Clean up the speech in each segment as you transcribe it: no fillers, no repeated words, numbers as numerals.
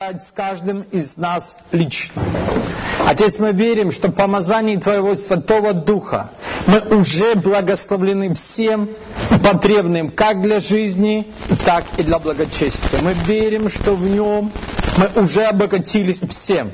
с каждым из нас лично. Отец, мы верим, что в помазании Твоего Святого Духа мы уже благословлены всем потребным как для жизни, так и для благочестия. Мы верим, что в Нем мы уже обогатились всем,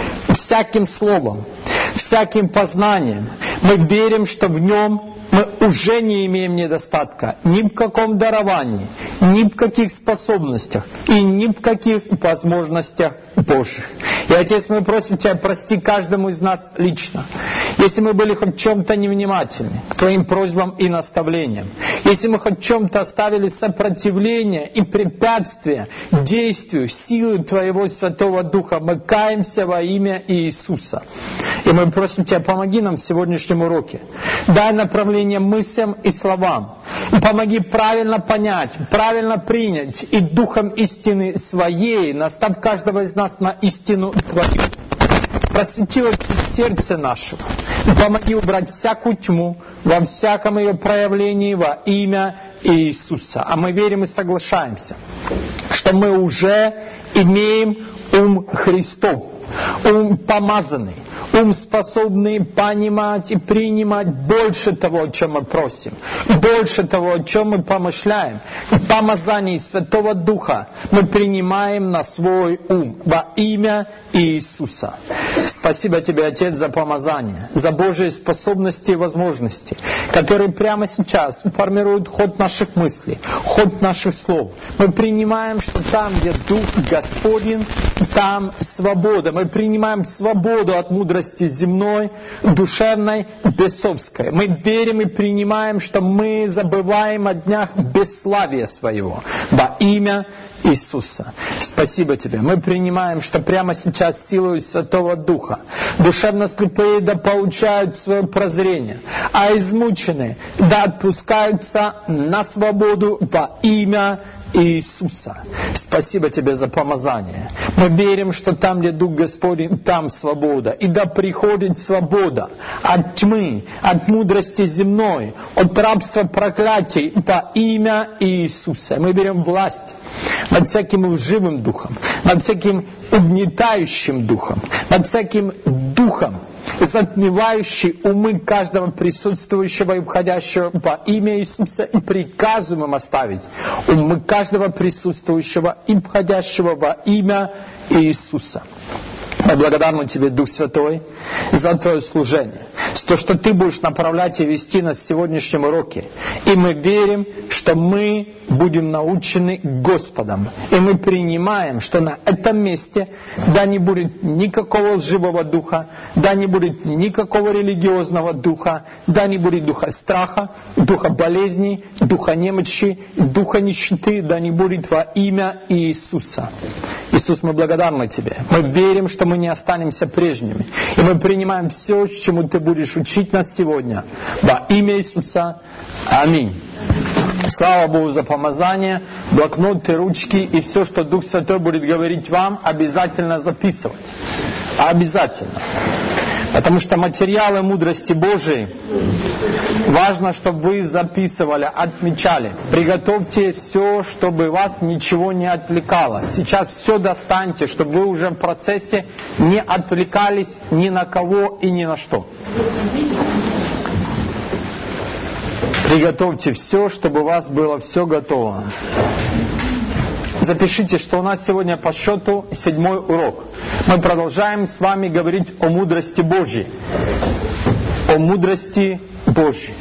всяким словом, всяким познанием. Мы верим, что в Нем мы уже не имеем недостатка ни в каком даровании, ни в каких способностях и ни в каких возможностях Божьих. И, Отец, мы просим Тебя, прости каждому из нас лично, если мы были хоть в чем-то невнимательны к Твоим просьбам и наставлениям, если мы хоть в чем-то оставили сопротивление и препятствие действию силы Твоего Святого Духа, мы каемся во имя Иисуса. И мы просим Тебя, помоги нам в сегодняшнем уроке. Дай направление мыслям и словам. И помоги правильно понять, правильно принять и духом истины Своей наставь каждого из нас на истину Твою. Просвети сердце нашего. И помоги убрать всякую тьму во всяком ее проявлении во имя Иисуса. А мы верим и соглашаемся, что мы уже имеем ум Христов, ум помазанный, ум способный понимать и принимать больше того, о чем мы просим, больше того, о чем мы помышляем. И помазание Святого Духа мы принимаем на свой ум во имя Иисуса. Спасибо Тебе, Отец, за помазание, за Божьи способности и возможности, которые прямо сейчас формируют ход наших мыслей, ход наших слов. Мы принимаем, что там, где Дух Господень, там свобода. Мы принимаем свободу от мудрости земной, душевной, бесовской. Мы верим и принимаем, что мы забываем о днях бесславия своего во имя Иисуса. Спасибо Тебе. Мы принимаем, что прямо сейчас силой Святого Духа душевно слепые да получают свое прозрение, а измученные да отпускаются на свободу во имя Иисуса. Спасибо Тебе за помазание. Мы верим, что там, где Дух Господень, там свобода. И да приходит свобода от тьмы, от мудрости земной, от рабства проклятий во имя Иисуса. Мы берем власть над всяким лживым духом, над всяким угнетающим духом, над всяким духом, затмевающий умы каждого присутствующего и входящего во имя Иисуса, и приказываем им оставить умы каждого присутствующего и входящего во имя Иисуса. Мы благодарны Тебе, Дух Святой, за Твое служение, за то, что Ты будешь направлять и вести нас в сегодняшнем уроке. И мы верим, что мы будем научены Господом. И мы принимаем, что на этом месте да не будет никакого лживого духа, да не будет никакого религиозного духа, да не будет духа страха, духа болезней, духа немощи, духа нищеты, да не будет во имя Иисуса. Иисус, мы благодарны Тебе. Мы верим, что мы не останемся прежними. И мы принимаем все, чему Ты будешь учить нас сегодня. Во имя Иисуса. Аминь. Слава Богу за помазание, блокноты, ручки и все, что Дух Святой будет говорить вам, обязательно записывать. Обязательно. Потому что материалы мудрости Божией важно, чтобы вы записывали, отмечали. Приготовьте все, чтобы вас ничего не отвлекало. Сейчас все достаньте, чтобы вы уже в процессе не отвлекались ни на кого и ни на что. Приготовьте все, чтобы у вас было все готово. Запишите, что у нас сегодня по счету 7-й урок. Мы продолжаем с вами говорить о мудрости Божьей. О мудрости Божьей.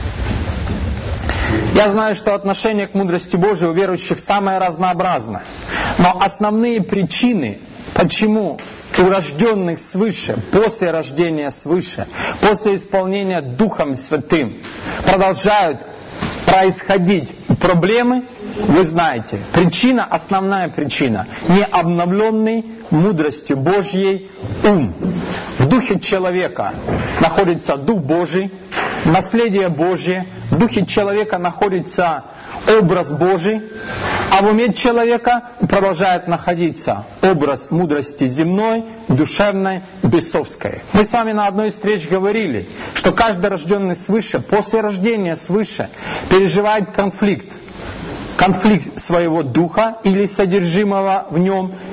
Я знаю, что отношение к мудрости Божьей у верующих самое разнообразное. Но основные причины, почему у рожденных свыше, после рождения свыше, после исполнения Духом Святым продолжают происходить проблемы, вы знаете. Причина, основная причина, не обновленный мудростью Божьей ум. В духе человека находится Дух Божий, наследие Божье, в духе человека находится образ Божий, а в уме человека продолжает находиться образ мудрости земной, душевной, бесовской. Мы с вами на одной из встреч говорили, что каждый рожденный свыше, после рождения свыше, переживает конфликт своего духа или содержимого в нем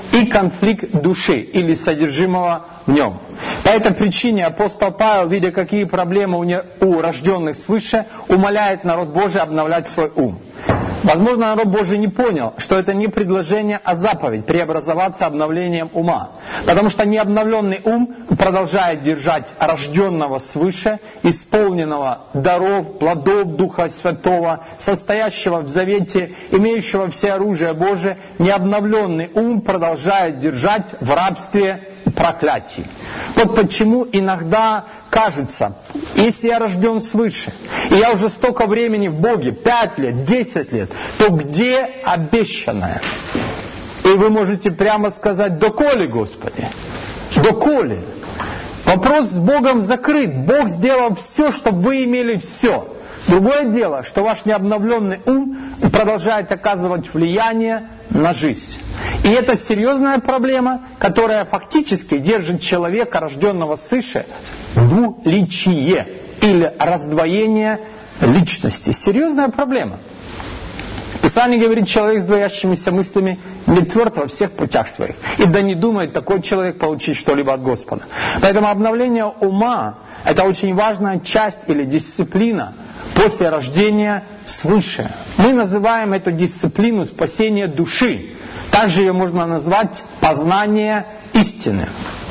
и конфликт души или содержимого в нем. По этой причине апостол Павел, видя, какие проблемы у рожденных свыше, умоляет народ Божий обновлять свой ум. Возможно, народ Божий не понял, что это не предложение, а заповедь преобразоваться обновлением ума. Потому что необновленный ум продолжает держать рожденного свыше, исполненного даров, плодов Духа Святого, состоящего в завете, имеющего все оружие Божие. Необновленный ум продолжает держать в рабстве проклятий. Вот почему иногда кажется, если я рожден свыше, и я уже столько времени в Боге, 5 лет, 10 лет, то где обещанное? И вы можете прямо сказать: доколе, Господи? Доколе? Вопрос с Богом закрыт. Бог сделал все, чтобы вы имели все. Другое дело, что ваш необновленный ум продолжает оказывать влияние на жизнь. И это серьезная проблема, которая фактически держит человека, рожденного свыше, в двуличие или раздвоение личности. Серьезная проблема. Писание говорит: человек с двоящимися мыслями не тверд во всех путях своих. И да не думает такой человек получить что-либо от Господа. Поэтому обновление ума – это очень важная часть или дисциплина после рождения свыше. Мы называем эту дисциплину спасение души. Также ее можно назвать познание истины.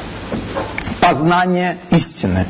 Познание истины.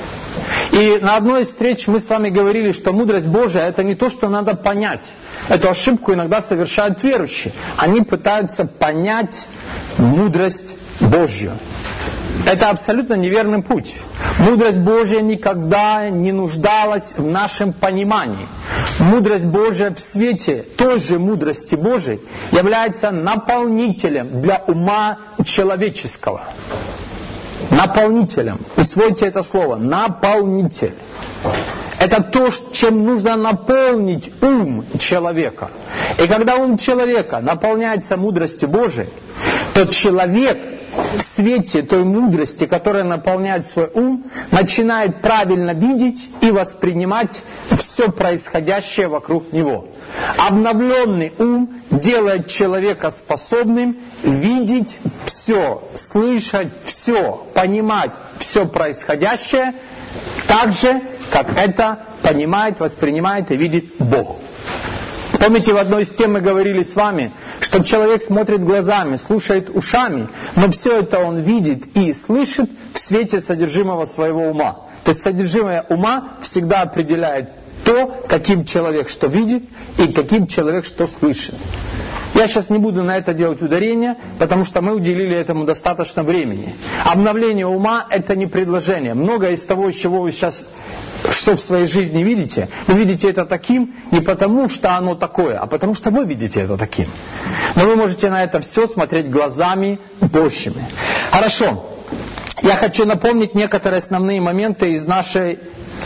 И на одной из встреч мы с вами говорили, что мудрость Божия – это не то, что надо понять. Эту ошибку иногда совершают верующие. Они пытаются понять мудрость Божью. Это абсолютно неверный путь. Мудрость Божья никогда не нуждалась в нашем понимании. Мудрость Божья в свете той же мудрости Божией является наполнителем для ума человеческого. Наполнителем. Усвойте это слово. Наполнитель. Это то, чем нужно наполнить ум человека. И когда ум человека наполняется мудростью Божией, то человек в свете той мудрости, которая наполняет свой ум, начинает правильно видеть и воспринимать все происходящее вокруг него. Обновленный ум делает человека способным видеть все, слышать все, понимать все происходящее так же, как это понимает, воспринимает и видит Бог. Помните, в одной из тем мы говорили с вами, что человек смотрит глазами, слушает ушами, но все это он видит и слышит в свете содержимого своего ума. То есть содержимое ума всегда определяет то, каким человек что видит и каким человек что слышит. Я сейчас не буду на это делать ударение, потому что мы уделили этому достаточно времени. Обновление ума – это не предложение. Многое из того, чего вы сейчас что в своей жизни видите, вы видите это таким не потому, что оно такое, а потому, что вы видите это таким. Но вы можете на это все смотреть глазами Божьими. Хорошо. Я хочу напомнить некоторые основные моменты из нашего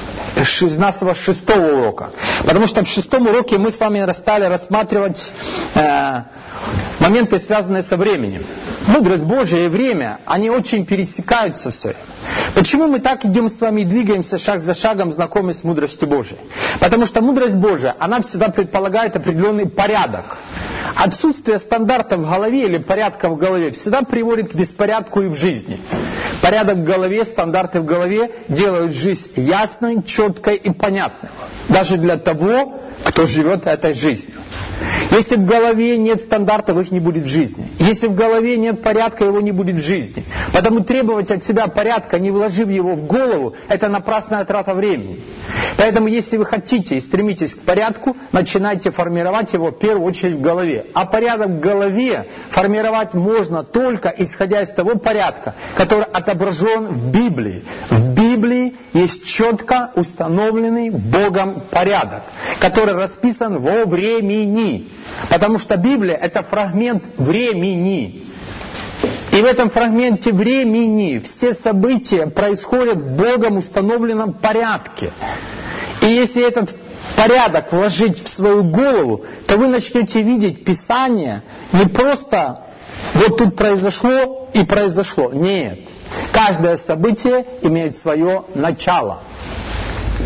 6-го урока. Потому что в 6-м уроке мы с вами стали рассматривать моменты, связанные со временем. Мудрость Божия и время, они очень пересекаются все. Почему мы так идем с вами и двигаемся шаг за шагом, знакомы с мудростью Божией? Потому что мудрость Божия, она всегда предполагает определенный порядок. Отсутствие стандартов в голове или порядка в голове всегда приводит к беспорядку и в жизни. Порядок в голове, стандарты в голове делают жизнь ясной, четкой и понятной. Даже для того, кто живет этой жизнью. Если в голове нет стандартов, их не будет в жизни. Если в голове нет порядка, его не будет в жизни. Потому требовать от себя порядка, не вложив его в голову, это напрасная трата времени. Поэтому если вы хотите и стремитесь к порядку, начинайте формировать его в первую очередь в голове. А порядок в голове формировать можно только исходя из того порядка, который отображен в Библии. В Библии есть четко установленный Богом порядок, который расписан во времени. Потому что Библия – это фрагмент времени. И в этом фрагменте времени все события происходят в Богом установленном порядке. И если этот порядок вложить в свою голову, то вы начнете видеть Писание не просто вот тут произошло и произошло. Нет. Каждое событие имеет свое начало.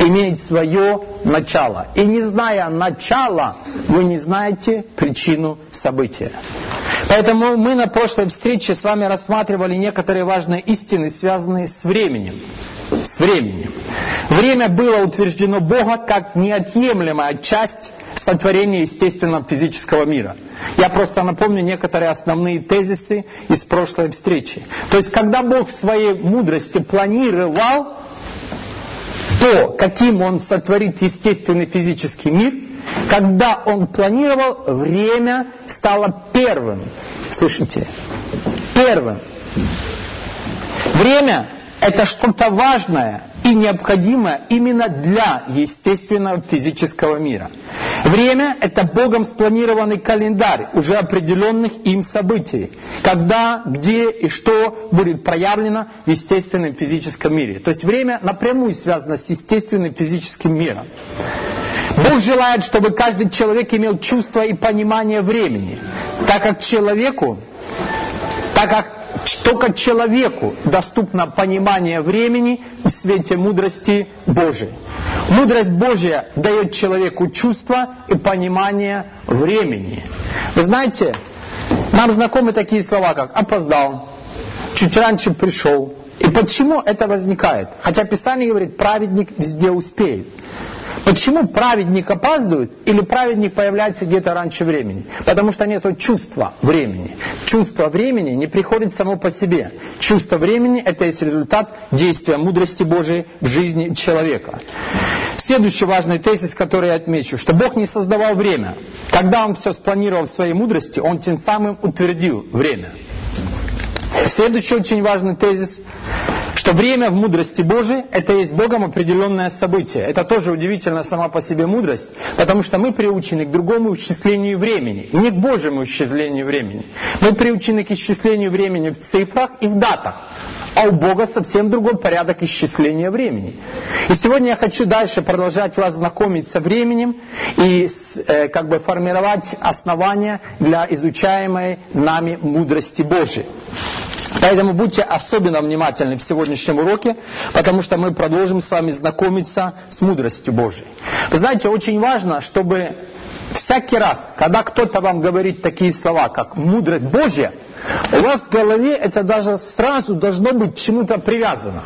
имеет свое начало. И не зная начала, вы не знаете причину события. Поэтому мы на прошлой встрече с вами рассматривали некоторые важные истины, связанные с временем. С временем. Время было утверждено Богом как неотъемлемая часть сотворения естественного физического мира. Я просто напомню некоторые основные тезисы из прошлой встречи. То есть, когда Бог в своей мудрости планировал то, каким Он сотворит естественный физический мир, когда Он планировал, время стало первым. Слышите? Первым. Время – это что-то важное и необходимое именно для естественного физического мира. Время – это Богом спланированный календарь уже определенных им событий, когда, где и что будет проявлено в естественном физическом мире. То есть время напрямую связано с естественным физическим миром. Бог желает, чтобы каждый человек имел чувство и понимание времени, так как только человеку доступно понимание времени в свете мудрости Божией. Мудрость Божья дает человеку чувство и понимание времени. Вы знаете, нам знакомы такие слова, как «опоздал», «чуть раньше пришел». И почему это возникает? Хотя Писание говорит, праведник везде успеет. Почему праведник опаздывает или праведник появляется где-то раньше времени? Потому что нет чувства времени. Чувство времени не приходит само по себе. Чувство времени – это есть результат действия мудрости Божией в жизни человека. Следующий важный тезис, который я отмечу, что Бог не создавал время. Когда Он все спланировал в своей мудрости, Он тем самым утвердил время. Следующий очень важный тезис, что время в мудрости Божией – это есть Богом определенное событие. Это тоже удивительно сама по себе мудрость, потому что мы приучены к другому исчислению времени, не к Божьему исчислению времени. Мы приучены к исчислению времени в цифрах и в датах, а у Бога совсем другой порядок исчисления времени. И сегодня я хочу дальше продолжать вас знакомить со временем и формировать основания для изучаемой нами мудрости Божией. Поэтому будьте особенно внимательны в сегодняшнем уроке, потому что мы продолжим с вами знакомиться с мудростью Божией. Вы знаете, очень важно, чтобы всякий раз, когда кто-то вам говорит такие слова, как «мудрость Божья», у вас в голове это даже сразу должно быть к чему-то привязано.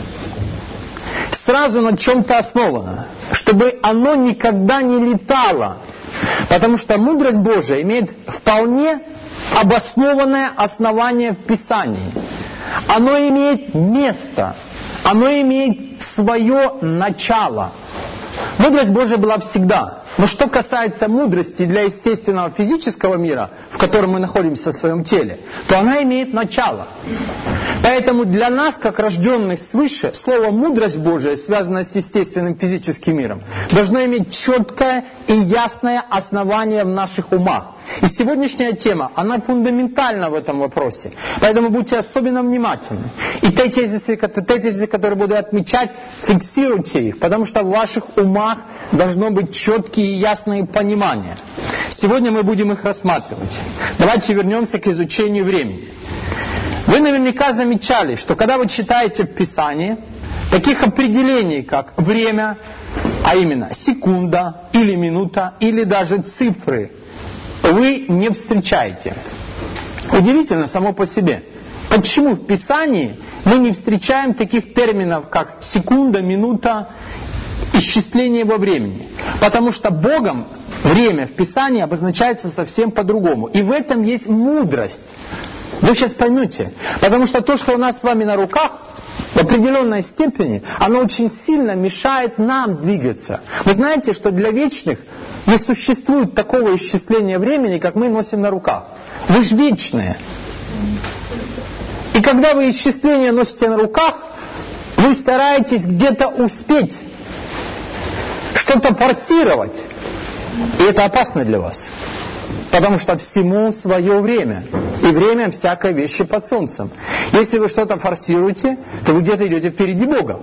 Сразу на чем-то основано, чтобы оно никогда не летало. Потому что мудрость Божия имеет вполне обоснованное основание в Писании. Оно имеет место, оно имеет свое начало. Мудрость Божия была всегда. Но что касается мудрости для естественного физического мира, в котором мы находимся в своем теле, то она имеет начало. Поэтому для нас, как рожденных свыше, слово «мудрость Божия», связанное с естественным физическим миром, должно иметь четкое и ясное основание в наших умах. И сегодняшняя тема, она фундаментальна в этом вопросе. Поэтому будьте особенно внимательны. И те тезисы, которые буду отмечать, фиксируйте их, потому что в ваших умах должно быть четкие и ясные понимания. Сегодня мы будем их рассматривать. Давайте вернемся к изучению времени. Вы наверняка замечали, что когда вы читаете в Писании, таких определений, как время, а именно секунда или минута, или даже цифры, вы не встречаете. Удивительно само по себе. Почему в Писании мы не встречаем таких терминов, как секунда, минута, исчисление во времени? Потому что Богом время в Писании обозначается совсем по-другому. И в этом есть мудрость. Вы сейчас поймете. Потому что то, что у нас с вами на руках, в определенной степени, оно очень сильно мешает нам двигаться. Вы знаете, что для вечных не существует такого исчисления времени, как мы носим на руках. Вы же вечные. И когда вы исчисление носите на руках, вы стараетесь где-то успеть, что-то форсировать. И это опасно для вас. Потому что всему свое время. И время всякой вещи под солнцем. Если вы что-то форсируете, то вы где-то идете впереди Бога.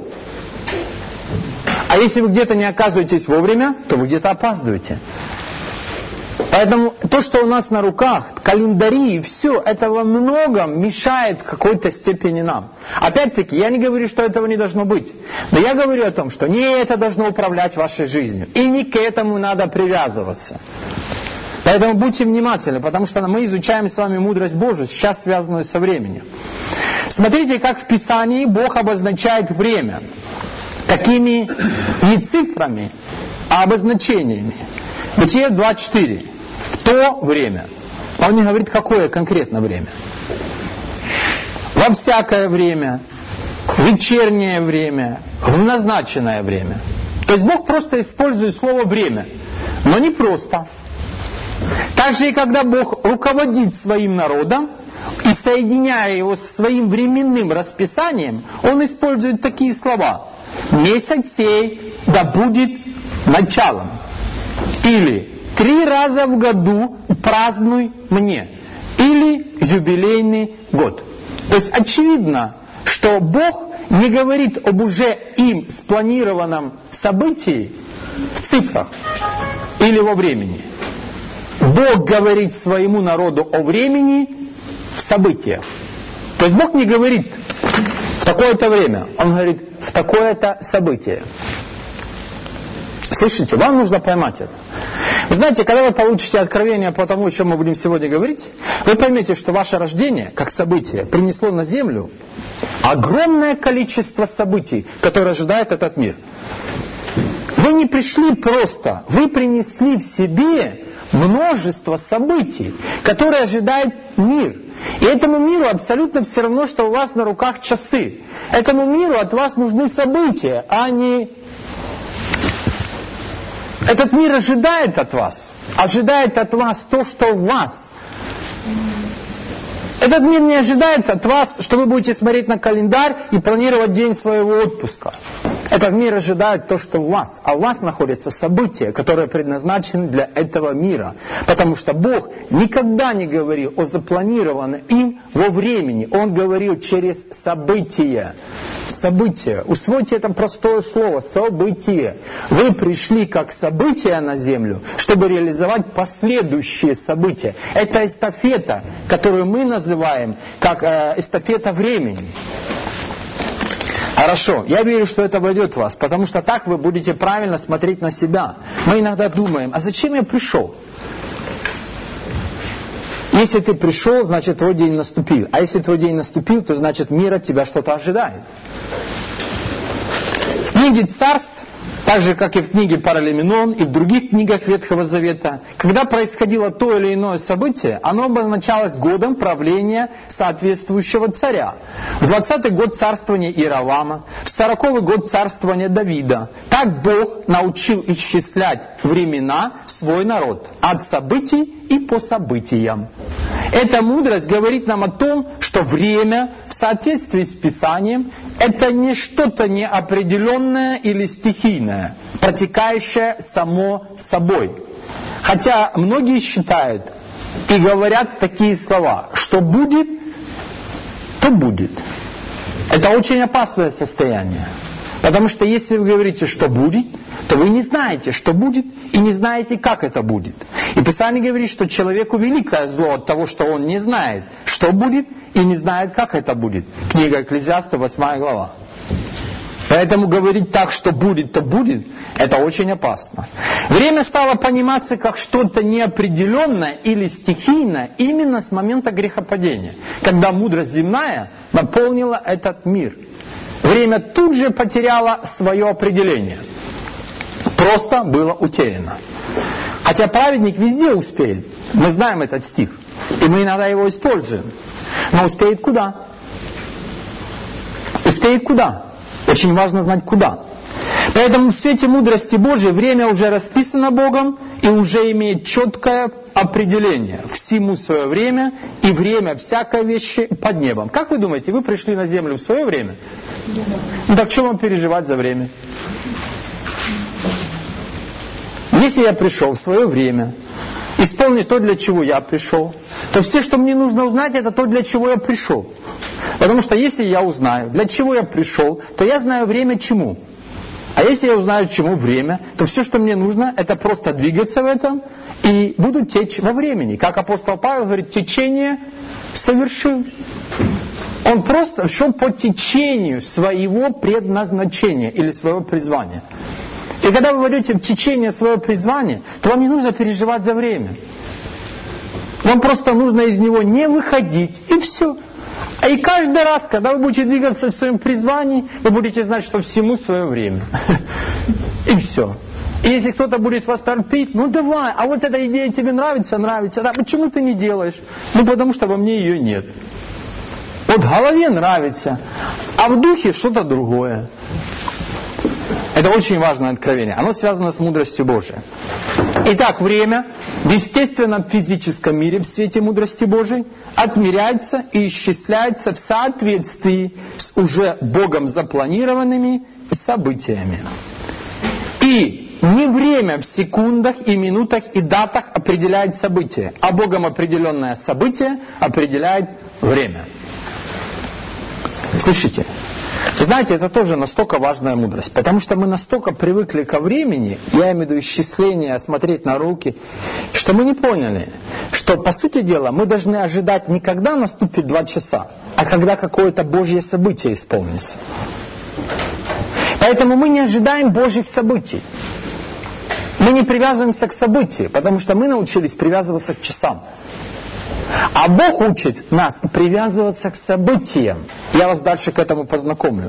А если вы где-то не оказываетесь вовремя, то вы где-то опаздываете. Поэтому то, что у нас на руках, календари и все, это во многом мешает в какой-то степени нам. Опять-таки, я не говорю, что этого не должно быть. Но я говорю о том, что не это должно управлять вашей жизнью. И не к этому надо привязываться. Поэтому будьте внимательны, потому что мы изучаем с вами мудрость Божию, сейчас связанную со временем. Смотрите, как в Писании Бог обозначает время. Какими не цифрами, а обозначениями. Бытие 2:4. В то время. Он не говорит, какое конкретно время. Во всякое время, в вечернее время, в назначенное время. То есть Бог просто использует слово «время». Но не просто. Также и когда Бог руководит своим народом, и соединяя его с своим временным расписанием, Он использует такие слова. «Месяц сей да будет началом». Или 3 раза в году празднуй мне. Или юбилейный год. То есть очевидно, что Бог не говорит об уже им спланированном событии в цифрах или во времени. Бог говорит своему народу о времени в событиях. То есть Бог не говорит в такое-то время, Он говорит в такое-то событие. Слышите, вам нужно поймать это. Вы знаете, когда вы получите откровение по тому, о чем мы будем сегодня говорить, вы поймете, что ваше рождение, как событие, принесло на землю огромное количество событий, которые ожидает этот мир. Вы не пришли просто, вы принесли в себе множество событий, которые ожидает мир. И этому миру абсолютно все равно, что у вас на руках часы. Этому миру от вас нужны события, а не... Этот мир ожидает от вас то, что в вас. Этот мир не ожидает от вас, что вы будете смотреть на календарь и планировать день своего отпуска. Этот мир ожидает то, что в вас. А в вас находятся события, которые предназначены для этого мира. Потому что Бог никогда не говорил о запланированном им во времени. Он говорил через события. События. Усвойте это простое слово. Событие. Вы пришли как события на землю, чтобы реализовать последующие события. Это эстафета, которую мы называем как эстафета времени. Хорошо, я верю, что это войдет в вас, потому что так вы будете правильно смотреть на себя. Мы иногда думаем, а зачем я пришел? Если ты пришел, значит твой день наступил. А если твой день наступил, то значит мир от тебя что-то ожидает. В книге Царств, так же как и в книге Паралименон и в других книгах Ветхого Завета, когда происходило то или иное событие, оно обозначалось годом правления соответствующего царя. В 20-й год царствования Иеровама, в 40-й год царствования Давида. Так Бог научил исчислять времена свой народ от событий и по событиям. Эта мудрость говорит нам о том, что время в соответствии с Писанием это не что-то неопределенное или стихийное, протекающее само собой. Хотя многие считают и говорят такие слова, что будет, то будет. Это очень опасное состояние. Потому что если вы говорите, что будет, то вы не знаете, что будет, и не знаете, как это будет. И Писание говорит, что человеку великое зло от того, что он не знает, что будет, и не знает, как это будет. Книга Экклезиаста, 8 глава. Поэтому говорить так, что будет, то будет, это очень опасно. Время стало пониматься как что-то неопределенное или стихийное именно с момента грехопадения, когда мудрость земная наполнила этот мир. Время тут же потеряло свое определение. Просто было утеряно. Хотя праведник везде успеет. Мы знаем этот стих. И мы иногда его используем. Но успеет куда? Успеет куда? Очень важно знать куда. Поэтому в свете мудрости Божией время уже расписано Богом и уже имеет четкое определение. Всему свое время и время всякой вещи под небом. Как вы думаете, вы пришли на землю в свое время? Ну так что вам переживать за время? Если я пришел в свое время, исполнить то, для чего я пришел, то все, что мне нужно узнать, это то, для чего я пришел. Потому что если я узнаю, для чего я пришел, то я знаю время чему. А если я узнаю, чему время, то все, что мне нужно, это просто двигаться в этом и будут течь во времени. Как апостол Павел говорит, течение совершил. Он просто шел по течению своего предназначения или своего призвания. И когда вы войдете в течение своего призвания, то вам не нужно переживать за время. Вам просто нужно из него не выходить, и все. И каждый раз, когда вы будете двигаться в своем призвании, вы будете знать, что всему свое время. И все. И если кто-то будет вас торпить, ну давай, а вот эта идея тебе нравится, да, почему ты не делаешь? Ну потому что во мне ее нет. Вот в голове нравится, а в духе что-то другое. Это очень важное откровение. Оно связано с мудростью Божией. Итак, время в естественном физическом мире в свете мудрости Божией отмеряется и исчисляется в соответствии с уже Богом запланированными событиями. И не время в секундах и минутах и датах определяет событие, а Богом определенное событие определяет время. Слышите? Знаете, это тоже настолько важная мудрость, потому что мы настолько привыкли ко времени, я имею в виду исчисление, смотреть на руки, что мы не поняли, что, по сути дела, мы должны ожидать не когда наступит 2 часа, а когда какое-то Божье событие исполнится. Поэтому мы не ожидаем Божьих событий. Мы не привязываемся к событию, потому что мы научились привязываться к часам. А Бог учит нас привязываться к событиям. Я вас дальше к этому познакомлю.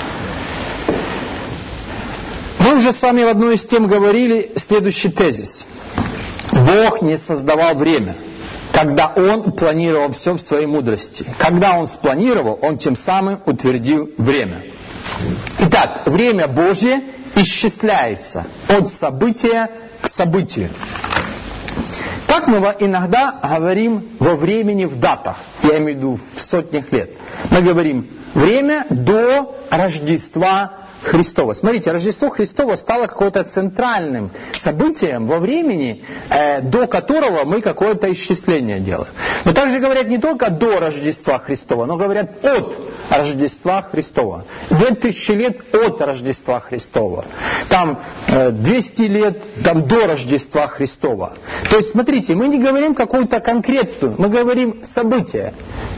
Мы уже с вами в одной из тем говорили следующий тезис. Бог не создавал время, когда Он планировал все в своей мудрости. Когда Он спланировал, Он тем самым утвердил время. Итак, время Божье исчисляется от события к событию. Так мы иногда говорим во времени в датах, я имею в виду в сотнях лет. Мы говорим время до Рождества Христова. Смотрите, Рождество Христово стало какое-то центральным событием во времени, до которого мы какое-то исчисление делаем. Но также говорят не только до Рождества Христова, но говорят от Рождества Христова. 2000 лет от Рождества Христова. Там 200 лет там, до Рождества Христова. То есть, смотрите, мы не говорим какую-то конкретную, мы говорим событие.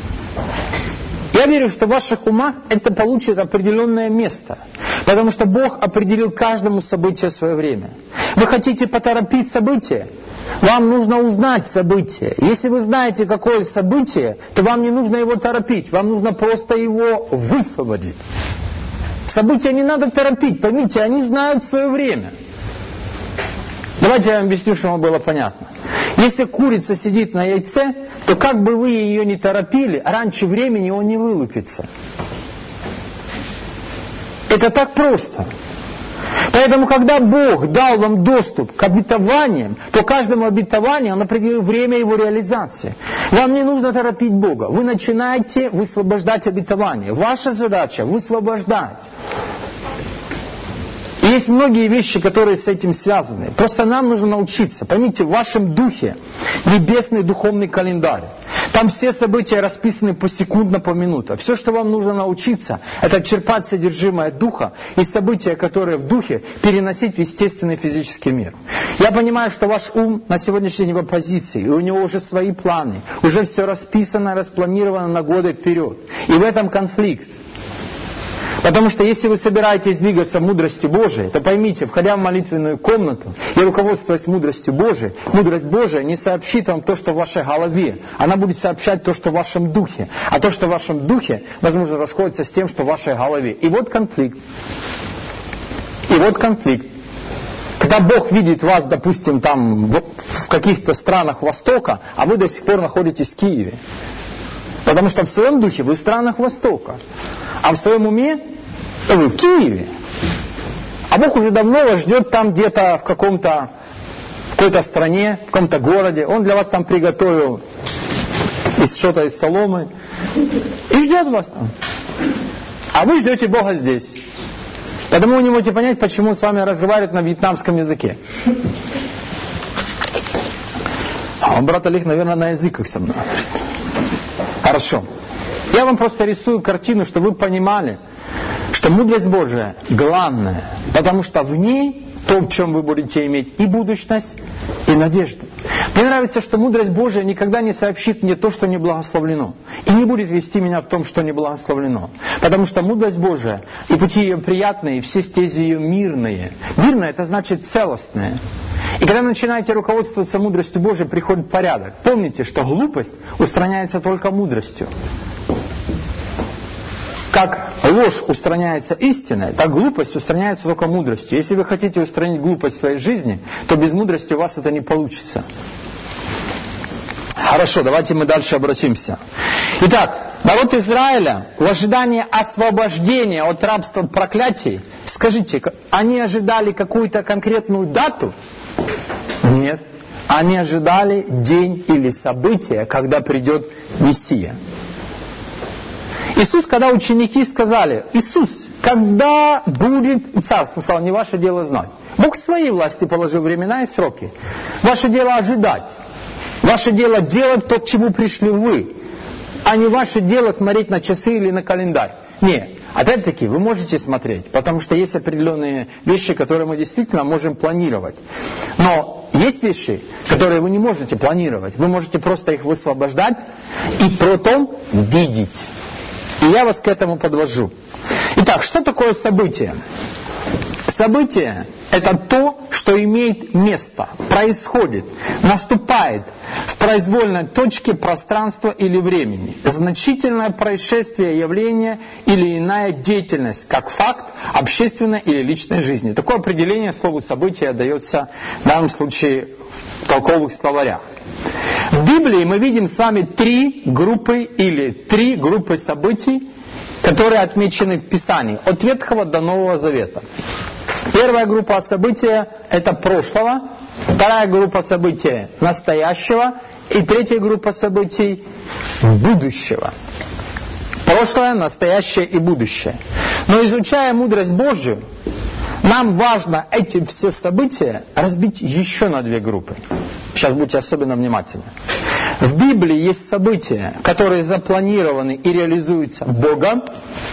Я верю, что в ваших умах это получит определенное место. Потому что Бог определил каждому событию свое время. Вы хотите поторопить событие? Вам нужно узнать событие. Если вы знаете, какое событие, то вам не нужно его торопить. Вам нужно просто его высвободить. События не надо торопить. Поймите, они знают свое время. Давайте я вам объясню, чтобы вам было понятно. Если курица сидит на яйце, то как бы вы ее ни торопили, раньше времени он не вылупится. Это так просто. Поэтому, когда Бог дал вам доступ к обетованиям, то каждому обетованию Он определил время его реализации. Вам не нужно торопить Бога. Вы начинаете высвобождать обетование. Ваша задача высвобождать. И есть многие вещи, которые с этим связаны. Просто нам нужно научиться. Поймите, в вашем духе небесный духовный календарь. Там все события расписаны посекундно, по минуту. Все, что вам нужно научиться, это черпать содержимое духа и события, которые в духе, переносить в естественный физический мир. Я понимаю, что ваш ум на сегодняшний день в оппозиции, и у него уже свои планы, уже все расписано, распланировано на годы вперед. И в этом конфликт. Потому что если вы собираетесь двигаться в мудрости Божией, то поймите, входя в молитвенную комнату и руководствуясь мудростью Божией, мудрость Божия не сообщит вам то, что в вашей голове. Она будет сообщать то, что в вашем духе. А то, что в вашем духе, возможно, расходится с тем, что в вашей голове. И вот конфликт. И вот конфликт. Когда Бог видит вас, допустим, там в каких-то странах Востока, а вы до сих пор находитесь в Киеве. Потому что в своем духе вы в странах Востока. А в своем уме вы в Киеве. А Бог уже давно вас ждет там где-то в какой-то стране, в каком-то городе. Он для вас там приготовил что-то из соломы. И ждет вас там. А вы ждете Бога здесь. Поэтому вы не можете понять, почему он с вами разговаривает на вьетнамском языке. А он, брат Олег, наверное, на языках со мной. Хорошо. Я вам просто рисую картину, чтобы вы понимали, что мудрость Божия главная, потому что в ней то, в чем вы будете иметь и будущность, и надежду. Мне нравится, что мудрость Божия никогда не сообщит мне то, что не благословлено. И не будет вести меня в том, что не благословлено. Потому что мудрость Божия, и пути ее приятные, и все стези ее мирные. Мирное — это значит целостное. И когда вы начинаете руководствоваться мудростью Божией, приходит порядок. Помните, что глупость устраняется только мудростью. Как ложь устраняется истиной, так глупость устраняется только мудростью. Если вы хотите устранить глупость в своей жизни, то без мудрости у вас это не получится. Хорошо, давайте мы дальше обратимся. Итак, народ Израиля в ожидании освобождения от рабства, от проклятий, скажите, они ожидали какую-то конкретную дату? Нет. Они ожидали день или событие, когда придет Мессия. Иисус, когда ученики сказали: Иисус, когда будет царство? Он сказал: не ваше дело знать. Бог в своей власти положил времена и сроки. Ваше дело ожидать. Ваше дело делать то, к чему пришли вы. А не ваше дело смотреть на часы или на календарь. Нет. Опять-таки, вы можете смотреть, потому что есть определенные вещи, которые мы действительно можем планировать. Но есть вещи, которые вы не можете планировать. Вы можете просто их высвобождать и потом видеть. И я вас к этому подвожу. Итак, что такое событие? Событие – это то, что имеет место, происходит, наступает в произвольной точке пространства или времени. Значительное происшествие, явление или иная деятельность, как факт общественной или личной жизни. Такое определение слову «событие» дается в данном случае в толковых словарях. В Библии мы видим с вами три группы событий, которые отмечены в Писании, от Ветхого до Нового Завета. Первая группа событий – это прошлого, вторая группа событий – настоящего, и третья группа событий – будущего. Прошлое, настоящее и будущее. Но изучая мудрость Божию, нам важно эти все события разбить еще на две группы. Сейчас будьте особенно внимательны. В Библии есть события, которые запланированы и реализуются Богом,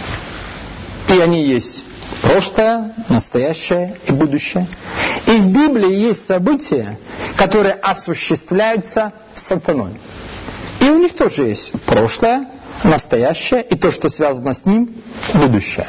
и они есть прошлое, настоящее и будущее. И в Библии есть события, которые осуществляются сатаной. И у них тоже есть прошлое, настоящее и то, что связано с ним, будущее.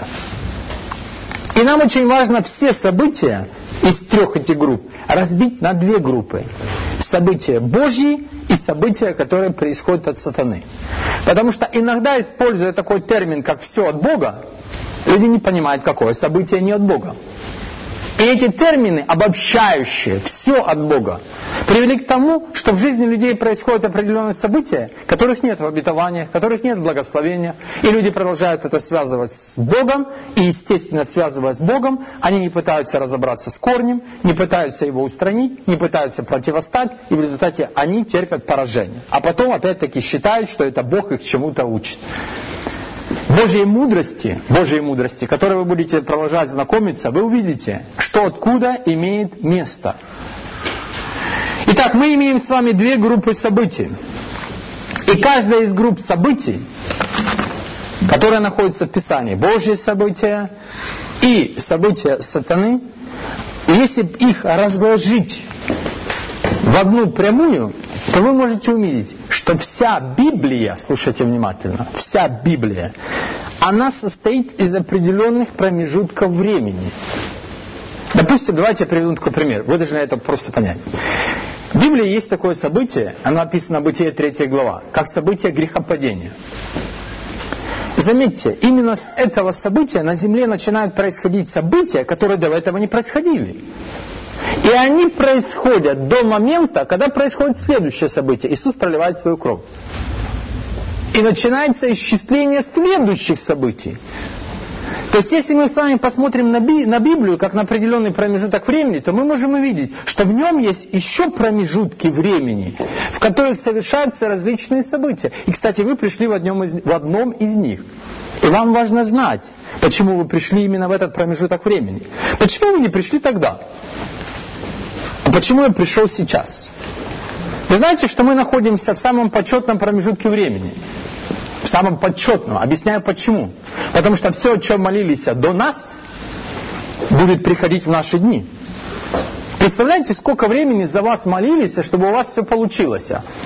И нам очень важно все события из трех этих групп разбить на две группы. События Божьи и события, которые происходят от сатаны. Потому что иногда, используя такой термин, как «все от Бога», люди не понимают, какое событие не от Бога. И эти термины, обобщающие «все от Бога», привели к тому, что в жизни людей происходят определенные события, которых нет в обетованиях, которых нет в благословениях, и люди продолжают это связывать с Богом, и, естественно, связывая с Богом, они не пытаются разобраться с корнем, не пытаются его устранить, не пытаются противостать, и в результате они терпят поражение. А потом, опять-таки, считают, что это Бог их чему-то учит. Божьей мудрости, которой вы будете продолжать знакомиться, вы увидите, что откуда имеет место. Итак, мы имеем с вами две группы событий. И каждая из групп событий, которая находится в Писании, Божьи события и события сатаны, если их разложить в одну прямую, то вы можете увидеть, что вся Библия, слушайте внимательно, вся Библия, она состоит из определенных промежутков времени. Допустим, давайте я приведу такой пример. Вы должны это просто понять. В Библии есть такое событие, оно написано в Бытие 3 глава, как событие грехопадения. Заметьте, именно с этого события на земле начинают происходить события, которые до этого не происходили. И они происходят до момента, когда происходит следующее событие. Иисус проливает свою кровь. И начинается исчисление следующих событий. То есть, если мы с вами посмотрим на Библию, как на определенный промежуток времени, то мы можем увидеть, что в нем есть еще промежутки времени, в которых совершаются различные события. И, кстати, вы пришли в одном из них. И вам важно знать, почему вы пришли именно в этот промежуток времени. Почему вы не пришли тогда? А почему я пришел сейчас? Вы знаете, что мы находимся в самом почетном промежутке времени. В самом почетном. Объясняю почему. Потому что все, о чем молились до нас, будет приходить в наши дни. Представляете, сколько времени за вас молились, чтобы у вас все получилось?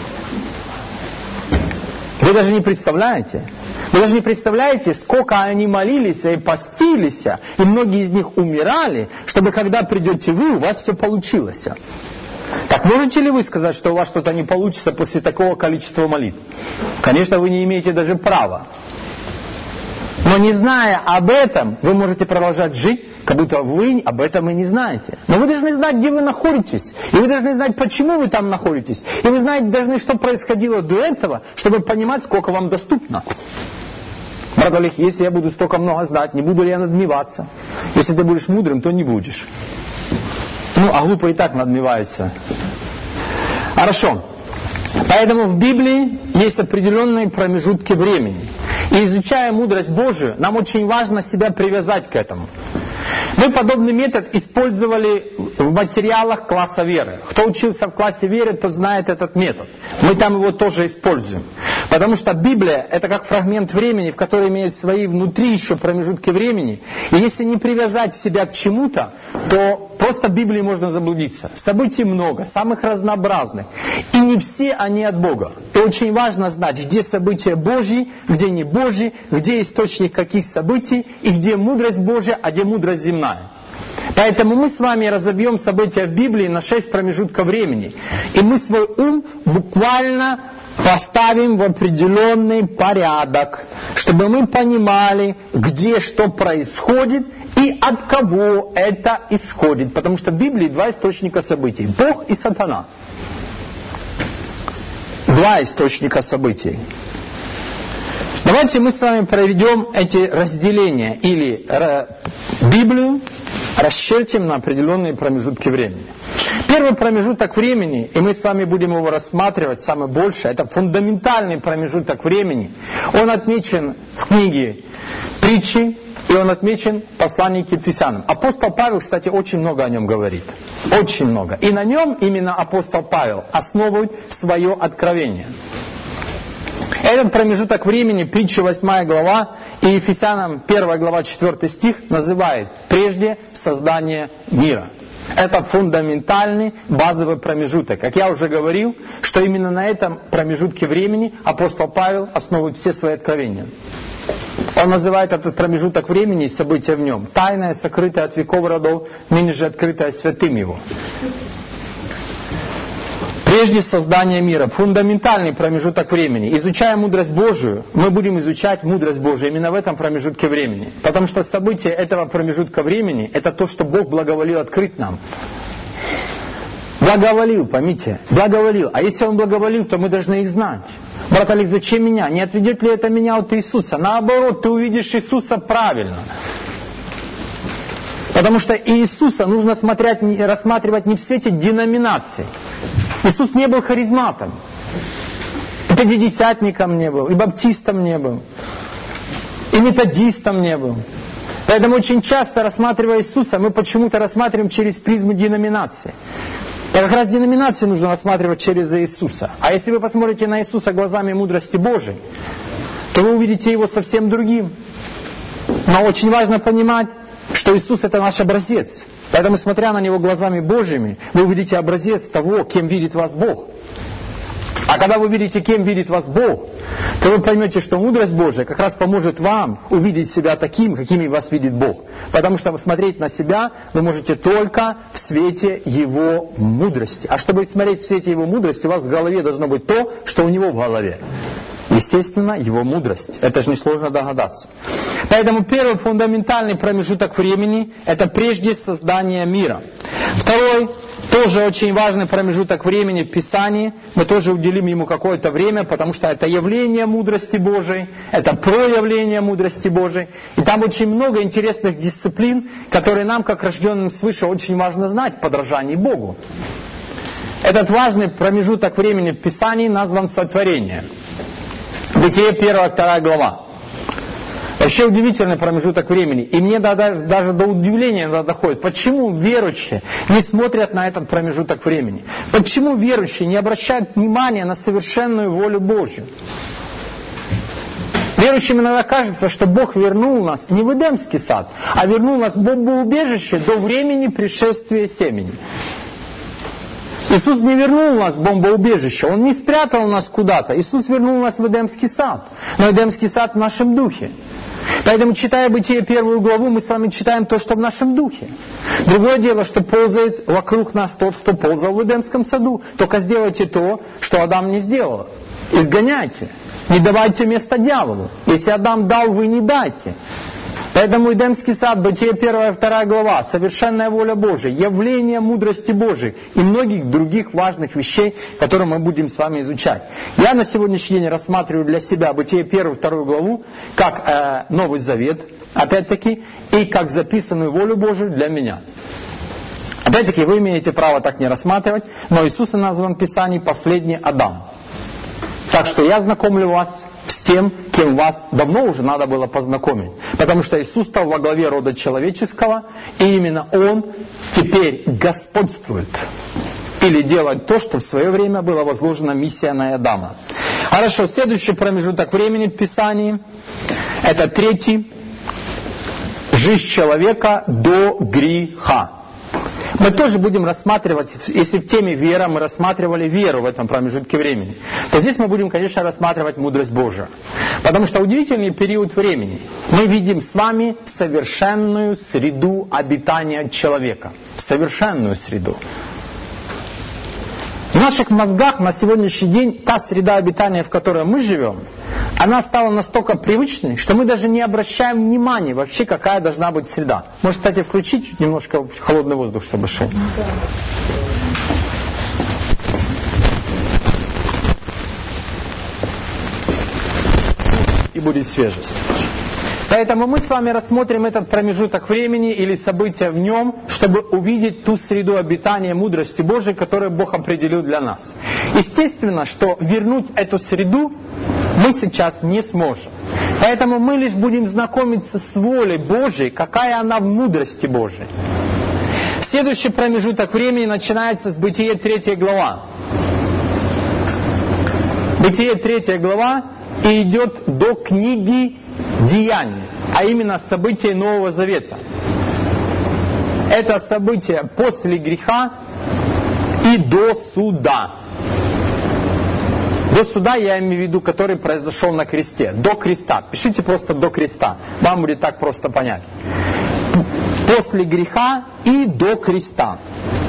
Вы даже не представляете. Вы даже не представляете, сколько они молились и постились, и многие из них умирали, чтобы когда придете вы, у вас все получилось. Так можете ли вы сказать, что у вас что-то не получится после такого количества молитв? Конечно, вы не имеете даже права. Но не зная об этом, вы можете продолжать жить, как будто вы об этом и не знаете. Но вы должны знать, где вы находитесь. И вы должны знать, почему вы там находитесь. И вы должны, что происходило до этого, чтобы понимать, сколько вам доступно. Брат Олег, если я буду столько много знать, не буду ли я надмеваться? Если ты будешь мудрым, то не будешь. А глупо и так надмевается. Хорошо. Поэтому в Библии есть определенные промежутки времени. И изучая мудрость Божию, нам очень важно себя привязать к этому. Мы подобный метод использовали в материалах класса веры. Кто учился в классе веры, тот знает этот метод. Мы там его тоже используем. Потому что Библия — это как фрагмент времени, в который имеет свои внутри еще промежутки времени. И если не привязать себя к чему-то, то просто в Библии можно заблудиться. Событий много, самых разнообразных. И не все они от Бога. И очень важно знать, где события Божьи, где не Божьи, где источник каких событий, и где мудрость Божья, а где мудрость земная. Поэтому мы с вами разобьем события в Библии на 6 промежутков времени. И мы свой ум буквально поставим в определенный порядок, чтобы мы понимали, где что происходит и от кого это исходит. Потому что в Библии 2 источника событий. Бог и сатана. 2 источника событий. Давайте мы с вами проведем эти разделения или Библию расчертим на определенные промежутки времени. Первый промежуток времени, и мы с вами будем его рассматривать, самое большее, это фундаментальный промежуток времени. Он отмечен в книге Притчи, и он отмечен в послании к Ефесянам. Апостол Павел, кстати, очень много о нем говорит. Очень много. И на нем именно апостол Павел основывает свое откровение. Этот промежуток времени, Притча 8 глава и Ефесянам 1 глава 4 стих называет прежде создание мира. Это фундаментальный базовый промежуток. Как я уже говорил, что именно на этом промежутке времени апостол Павел основывает все свои откровения. Он называет этот промежуток времени и события в нем тайное, сокрытое от веков родов, ныне же открытое святым его. Прежде создания мира, фундаментальный промежуток времени. Изучая мудрость Божию, мы будем изучать мудрость Божию именно в этом промежутке времени. Потому что события этого промежутка времени, это то, что Бог благоволил открыть нам. Благоволил, поймите, благоволил. А если Он благоволил, то мы должны их знать. Брат Олег, зачем меня? Не отведет ли это меня от Иисуса? Наоборот, ты увидишь Иисуса правильно. Потому что Иисуса нужно рассматривать не в свете деноминаций. Иисус не был харизматом. И пятидесятником не был, и баптистом не был, и методистом не был. Поэтому очень часто, рассматривая Иисуса, мы почему-то рассматриваем через призму деноминации. И как раз деноминацию нужно рассматривать через Иисуса. А если вы посмотрите на Иисуса глазами мудрости Божией, то вы увидите Его совсем другим. Но очень важно понимать, что Иисус — это наш образец. Поэтому, смотря на Него глазами Божьими, вы увидите образец того, кем видит вас Бог. А когда вы видите, кем видит вас Бог, то вы поймете, что мудрость Божия как раз поможет вам увидеть себя таким, какими вас видит Бог. Потому что смотреть на себя вы можете только в свете Его мудрости. А чтобы смотреть в свете Его мудрости, у вас в голове должно быть то, что у Него в голове. Естественно, Его мудрость. Это же несложно догадаться. Поэтому первый фундаментальный промежуток времени – это прежде создания мира. Второй, тоже очень важный промежуток времени в Писании. Мы тоже уделим ему какое-то время, потому что это явление мудрости Божией, это проявление мудрости Божией. И там очень много интересных дисциплин, которые нам, как рожденным свыше, очень важно знать в подражании Богу. Этот важный промежуток времени в Писании назван сотворение. Бытие 1-2 глава. Вообще удивительный промежуток времени. И мне даже до удивления доходит, почему верующие не смотрят на этот промежуток времени. Почему верующие не обращают внимания на совершенную волю Божью. Верующим иногда кажется, что Бог вернул нас не в Эдемский сад, а вернул нас в бомбоубежище до времени пришествия семени. Иисус не вернул нас в бомбоубежище, Он не спрятал нас куда-то. Иисус вернул нас в Эдемский сад. Но Эдемский сад в нашем духе. Поэтому, читая Бытие 1 главу, мы с вами читаем то, что в нашем духе. Другое дело, что ползает вокруг нас тот, кто ползал в Эдемском саду. Только сделайте то, что Адам не сделал. Изгоняйте. Не давайте место дьяволу. Если Адам дал, вы не дайте. Поэтому Эдемский сад, Бытие 1 и 2 глава, совершенная воля Божия, явление мудрости Божией и многих других важных вещей, которые мы будем с вами изучать. Я на сегодняшний день рассматриваю для себя Бытие 1 и 2 главу как Новый Завет, опять-таки, и как записанную волю Божию для меня. Опять-таки, вы имеете право так не рассматривать, но Иисус назван в Писании последний Адам. Так что я знакомлю вас с тем, кем вас давно уже надо было познакомить. Потому что Иисус стал во главе рода человеческого, и именно Он теперь господствует. Или делает то, что в свое время была возложена миссия на Адама. Хорошо, следующий промежуток времени в Писании, это 3-й, жизнь человека до греха. Мы тоже будем рассматривать, если в теме вера мы рассматривали веру в этом промежутке времени, то здесь мы будем, конечно, рассматривать мудрость Божию. Потому что удивительный период времени. Мы видим с вами совершенную среду обитания человека. Совершенную среду. В наших мозгах на сегодняшний день та среда обитания, в которой мы живем, она стала настолько привычной, что мы даже не обращаем внимания вообще, какая должна быть среда. Может, кстати, включить чуть немножко холодный воздух, чтобы шел. И будет свежесть. Поэтому мы с вами рассмотрим этот промежуток времени или события в нем, чтобы увидеть ту среду обитания мудрости Божией, которую Бог определил для нас. Естественно, что вернуть эту среду мы сейчас не сможем. Поэтому мы лишь будем знакомиться с волей Божией, какая она в мудрости Божией. Следующий промежуток времени начинается с Бытие 3 глава. Бытие 3 глава и идет до книги Деяний, а именно события Нового Завета. Это событие после греха и до суда. До суда я имею в виду, который произошел на кресте. До креста. Пишите просто до креста. Вам будет так просто понять. После греха и до креста.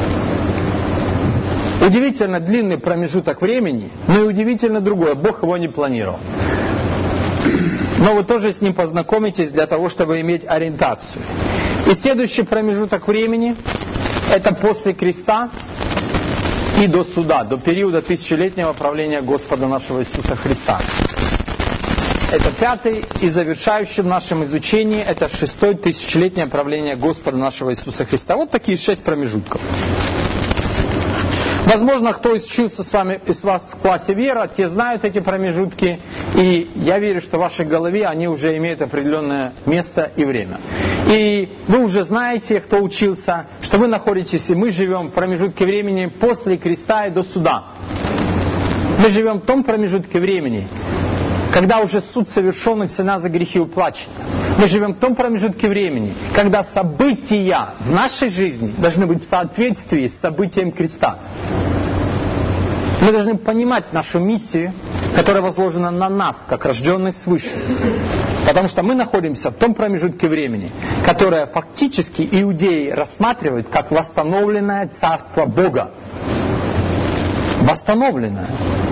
Удивительно длинный промежуток времени, но и удивительно другое. Бог его не планировал. Но вы тоже с ним познакомитесь для того, чтобы иметь ориентацию. И следующий промежуток времени, это после креста и до суда, до периода тысячелетнего правления Господа нашего Иисуса Христа. Это 5-й и завершающий в нашем изучении, это 6-й тысячелетнее правление Господа нашего Иисуса Христа. Вот такие 6 промежутков. Возможно, кто учился из вас в классе вера, те знают эти промежутки, и я верю, что в вашей голове они уже имеют определенное место и время. И вы уже знаете, кто учился, что вы находитесь, и мы живем в промежутке времени после креста и до суда. Мы живем в том промежутке времени, когда уже суд совершен и цена за грехи уплачена. Мы живем в том промежутке времени, когда события в нашей жизни должны быть в соответствии с событием креста. Мы должны понимать нашу миссию, которая возложена на нас, как рожденных свыше. Потому что мы находимся в том промежутке времени, которое фактически иудеи рассматривают как восстановленное царство Бога. Восстановленное.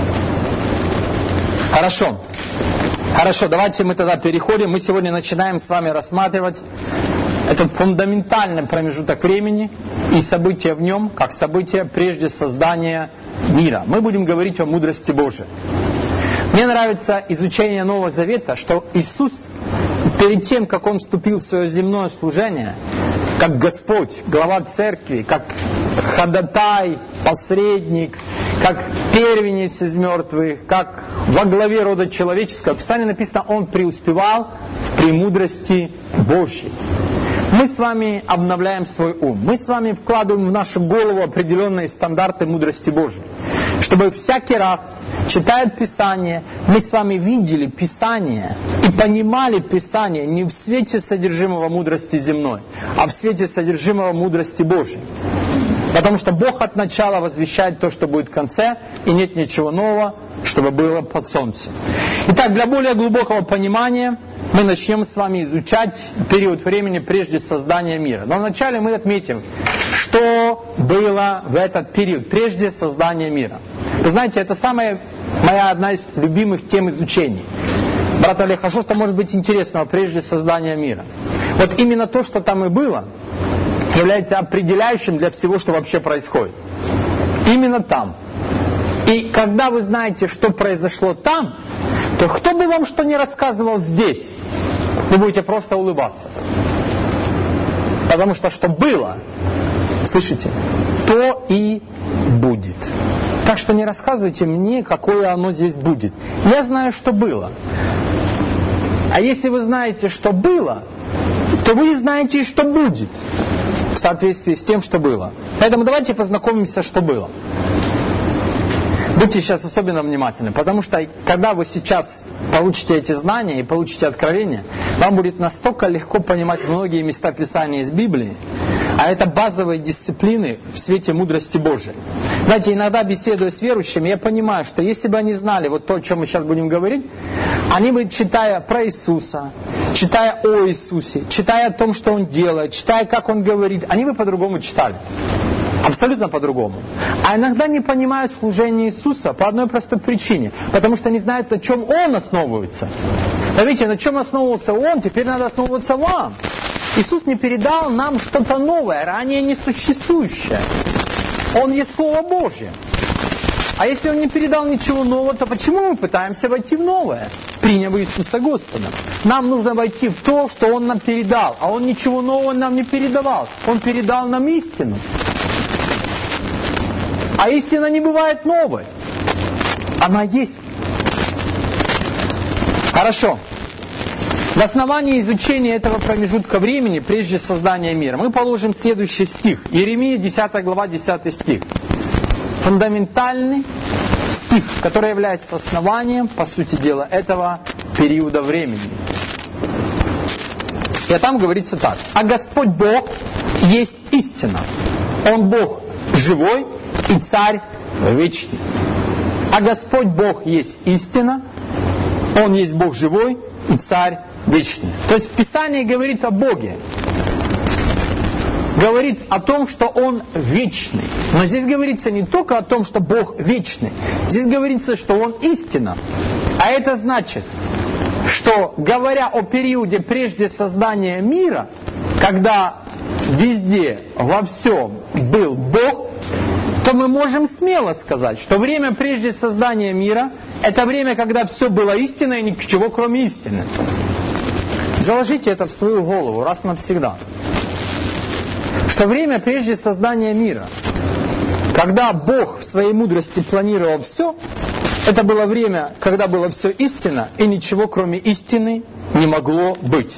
Хорошо, давайте мы тогда переходим. Мы сегодня начинаем с вами рассматривать этот фундаментальный промежуток времени и события в нем, как события прежде создания мира. Мы будем говорить о мудрости Божией. Мне нравится изучение Нового Завета, что Иисус перед тем, как Он вступил в свое земное служение, как Господь, глава церкви, как ходатай, посредник, как первенец из мертвых, как во главе рода человеческого, в Писании написано, Он преуспевал в премудрости Божьей. Мы с вами обновляем свой ум. Мы с вами вкладываем в нашу голову определенные стандарты мудрости Божьей. Чтобы всякий раз, читая Писание, мы с вами видели Писание и понимали Писание не в свете содержимого мудрости земной, а в свете содержимого мудрости Божьей. Потому что Бог от начала возвещает то, что будет в конце, и нет ничего нового, чтобы было под солнцем. Итак, для более глубокого понимания мы начнем с вами изучать период времени прежде создания мира. Но вначале мы отметим, что было в этот период, прежде создания мира. Вы знаете, это моя одна из любимых тем изучений. Брат Олег, а что может быть интересного прежде создания мира? Вот именно то, что там и было, является определяющим для всего, что вообще происходит. Именно там. И когда вы знаете, что произошло там, то кто бы вам что ни рассказывал здесь, вы будете просто улыбаться. Потому что было, слышите, то и будет. Так что не рассказывайте мне, какое оно здесь будет. Я знаю, что было. А если вы знаете, что было, то вы знаете, что будет в соответствии с тем, что было. Поэтому давайте познакомимся, что было. Будьте сейчас особенно внимательны, потому что когда вы сейчас получите эти знания и получите откровение, вам будет настолько легко понимать многие места Писания из Библии, а это базовые дисциплины в свете мудрости Божией. Знаете, иногда беседуя с верующими, я понимаю, что если бы они знали вот то, о чем мы сейчас будем говорить, они бы, читая про Иисуса, читая о Иисусе, читая о том, что Он делает, читая, как Он говорит, они бы по-другому читали. Абсолютно по-другому. А иногда не понимают служение Иисуса по одной простой причине. Потому что не знают, на чем Он основывается. А видите, на чем основывался Он, теперь надо основываться вам. Иисус не передал нам что-то новое, ранее несуществующее. Он есть Слово Божье. А если Он не передал ничего нового, то почему мы пытаемся войти в новое, приняв Иисуса Господа? Нам нужно войти в то, что Он нам передал. А Он ничего нового нам не передавал. Он передал нам истину. А истина не бывает новой. Она есть. Хорошо. В основании изучения этого промежутка времени, прежде создания мира, мы положим следующий стих. Иеремия, 10 глава, 10 стих. Фундаментальный стих, который является основанием, по сути дела, этого периода времени. И там говорится так. «А Господь Бог есть истина. Он Бог живой и Царь вечный». А Господь Бог есть истина, Он есть Бог живой и Царь вечный. То есть Писание говорит о Боге. Говорит о том, что Он вечный. Но здесь говорится не только о том, что Бог вечный. Здесь говорится, что Он истина. А это значит, что говоря о периоде прежде создания мира, когда везде, во всем был Бог, то мы можем смело сказать, что время прежде создания мира – это время, когда все было истиной и ничего кроме истины. Заложите это в свою голову раз навсегда. Что время прежде создания мира, когда Бог в своей мудрости планировал все, это было время, когда было все истинно, и ничего кроме истины не могло быть.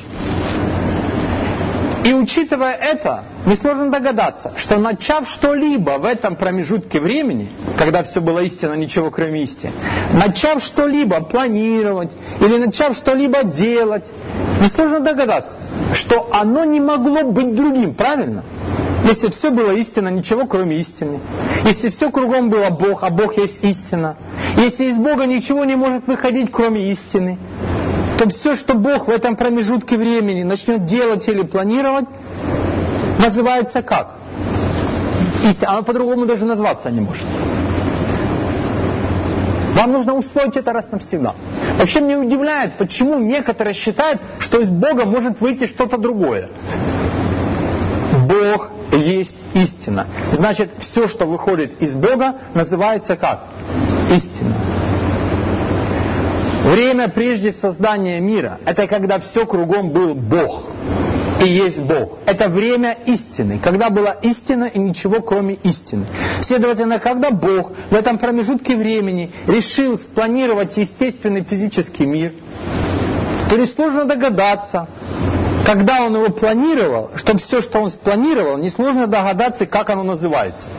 И учитывая это, несложно догадаться, что начав что-либо в этом промежутке времени, когда все было истинно, ничего кроме истины, начав что-либо планировать или начав что-либо делать, несложно догадаться, что оно не могло быть другим, правильно? Если все было истинно, ничего кроме истины. Если все кругом было Бог, а Бог есть истина. Если из Бога ничего не может выходить, кроме истины, то все, что Бог в этом промежутке времени начнет делать или планировать, называется как? Истина. Оно по-другому даже назваться не может. Вам нужно усвоить это раз навсегда. Вообще меня удивляет, почему некоторые считают, что из Бога может выйти что-то другое. Бог есть истина. Значит, все, что выходит из Бога, называется как? Истина. Время прежде создания мира – это когда все кругом был Бог и есть Бог. Это время истины, когда была истина и ничего кроме истины. Следовательно, когда Бог в этом промежутке времени решил спланировать естественный физический мир, то несложно догадаться, когда Он его планировал, чтобы все, что Он спланировал, несложно догадаться, как оно называется.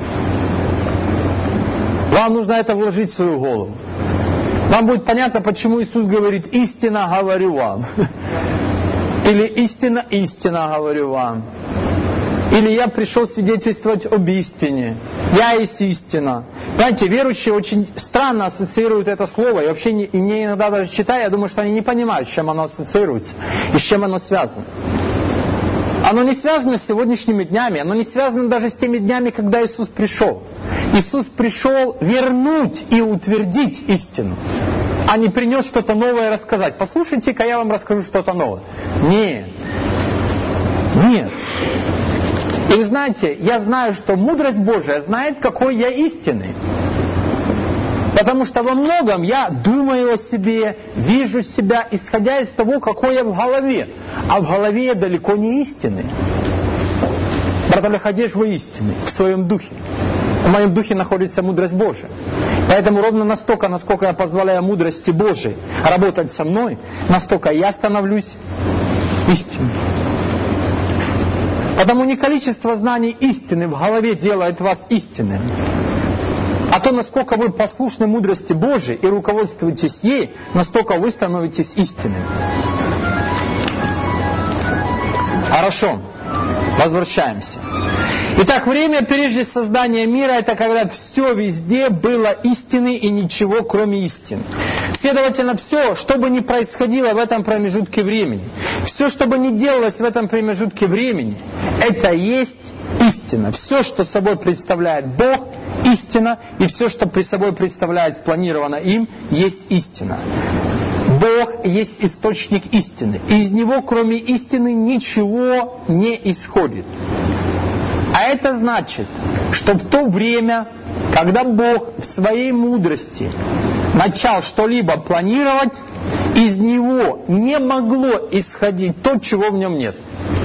Вам нужно это вложить в свою голову. Вам будет понятно, почему Иисус говорит: «Истинно говорю вам». Или «Истинно, истинно говорю вам». Или я пришел свидетельствовать об истине. Я есть истина. Знаете, верующие очень странно ассоциируют это слово. И вообще, и мне иногда даже читая, я думаю, что они не понимают, с чем оно ассоциируется и с чем оно связано. Оно не связано с сегодняшними днями, оно не связано даже с теми днями, когда Иисус пришел. Иисус пришел вернуть и утвердить истину, а не принес что-то новое рассказать. Послушайте-ка, я вам расскажу что-то новое. Нет. Нет. И вы знаете, я знаю, что мудрость Божия знает, какой я истинный. Потому что во многом я думаю о себе, вижу себя, исходя из того, какой я в голове. А в голове я далеко не истинный. Брат Олег, а где же вы истинный? В своем духе. В моем духе находится мудрость Божия. Поэтому ровно настолько, насколько я позволяю мудрости Божией работать со мной, настолько я становлюсь истинным. Потому не количество знаний истины в голове делает вас истинным, а то, насколько вы послушны мудрости Божией и руководствуетесь ей, настолько вы становитесь истинным. Хорошо, возвращаемся. Итак, время прежде создания мира — это когда все везде было истиной и ничего кроме истины. Следовательно, все, что бы ни происходило в этом промежутке времени, все, что бы ни делалось в этом промежутке времени, это есть истина. Все, что собой представляет Бог, истина, и все, что при собой представляет спланировано им, есть истина. Бог есть источник истины. Из Него, кроме истины, ничего не исходит. А это значит, что в то время, когда Бог в своей мудрости начал что-либо планировать, из Него не могло исходить то, чего в Нем нет.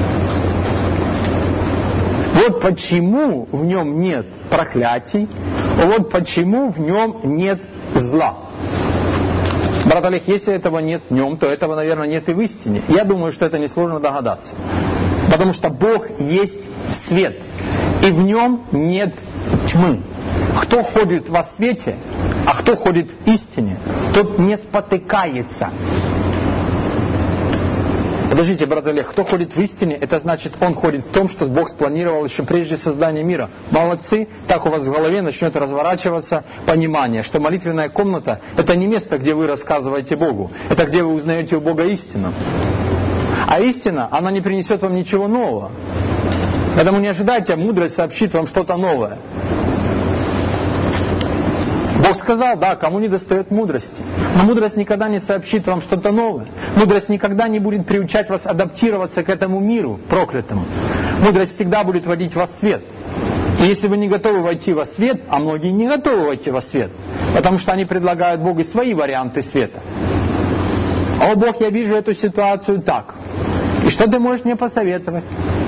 Вот почему в Нем нет проклятий, вот почему в Нем нет зла. Брат Олег, если этого нет в Нем, то этого, наверное, нет и в истине. Я думаю, что это несложно догадаться. Потому что Бог есть свет, и в Нем нет тьмы. Кто ходит во свете, а кто ходит в истине, тот не спотыкается. Подождите, брат Олег, кто ходит в истине, это значит, он ходит в том, что Бог спланировал еще прежде создания мира. Молодцы, так у вас в голове начнет разворачиваться понимание, что молитвенная комната — это не место, где вы рассказываете Богу, это где вы узнаете у Бога истину. А истина, она не принесет вам ничего нового. Поэтому не ожидайте, мудрость сообщит вам что-то новое. Бог сказал, да, кому не достает мудрости. Но мудрость никогда не сообщит вам что-то новое. Мудрость никогда не будет приучать вас адаптироваться к этому миру проклятому. Мудрость всегда будет водить вас в свет. И если вы не готовы войти во свет, а многие не готовы войти во свет, потому что они предлагают Богу свои варианты света. О, Бог, я вижу эту ситуацию так. И что ты можешь мне посоветовать?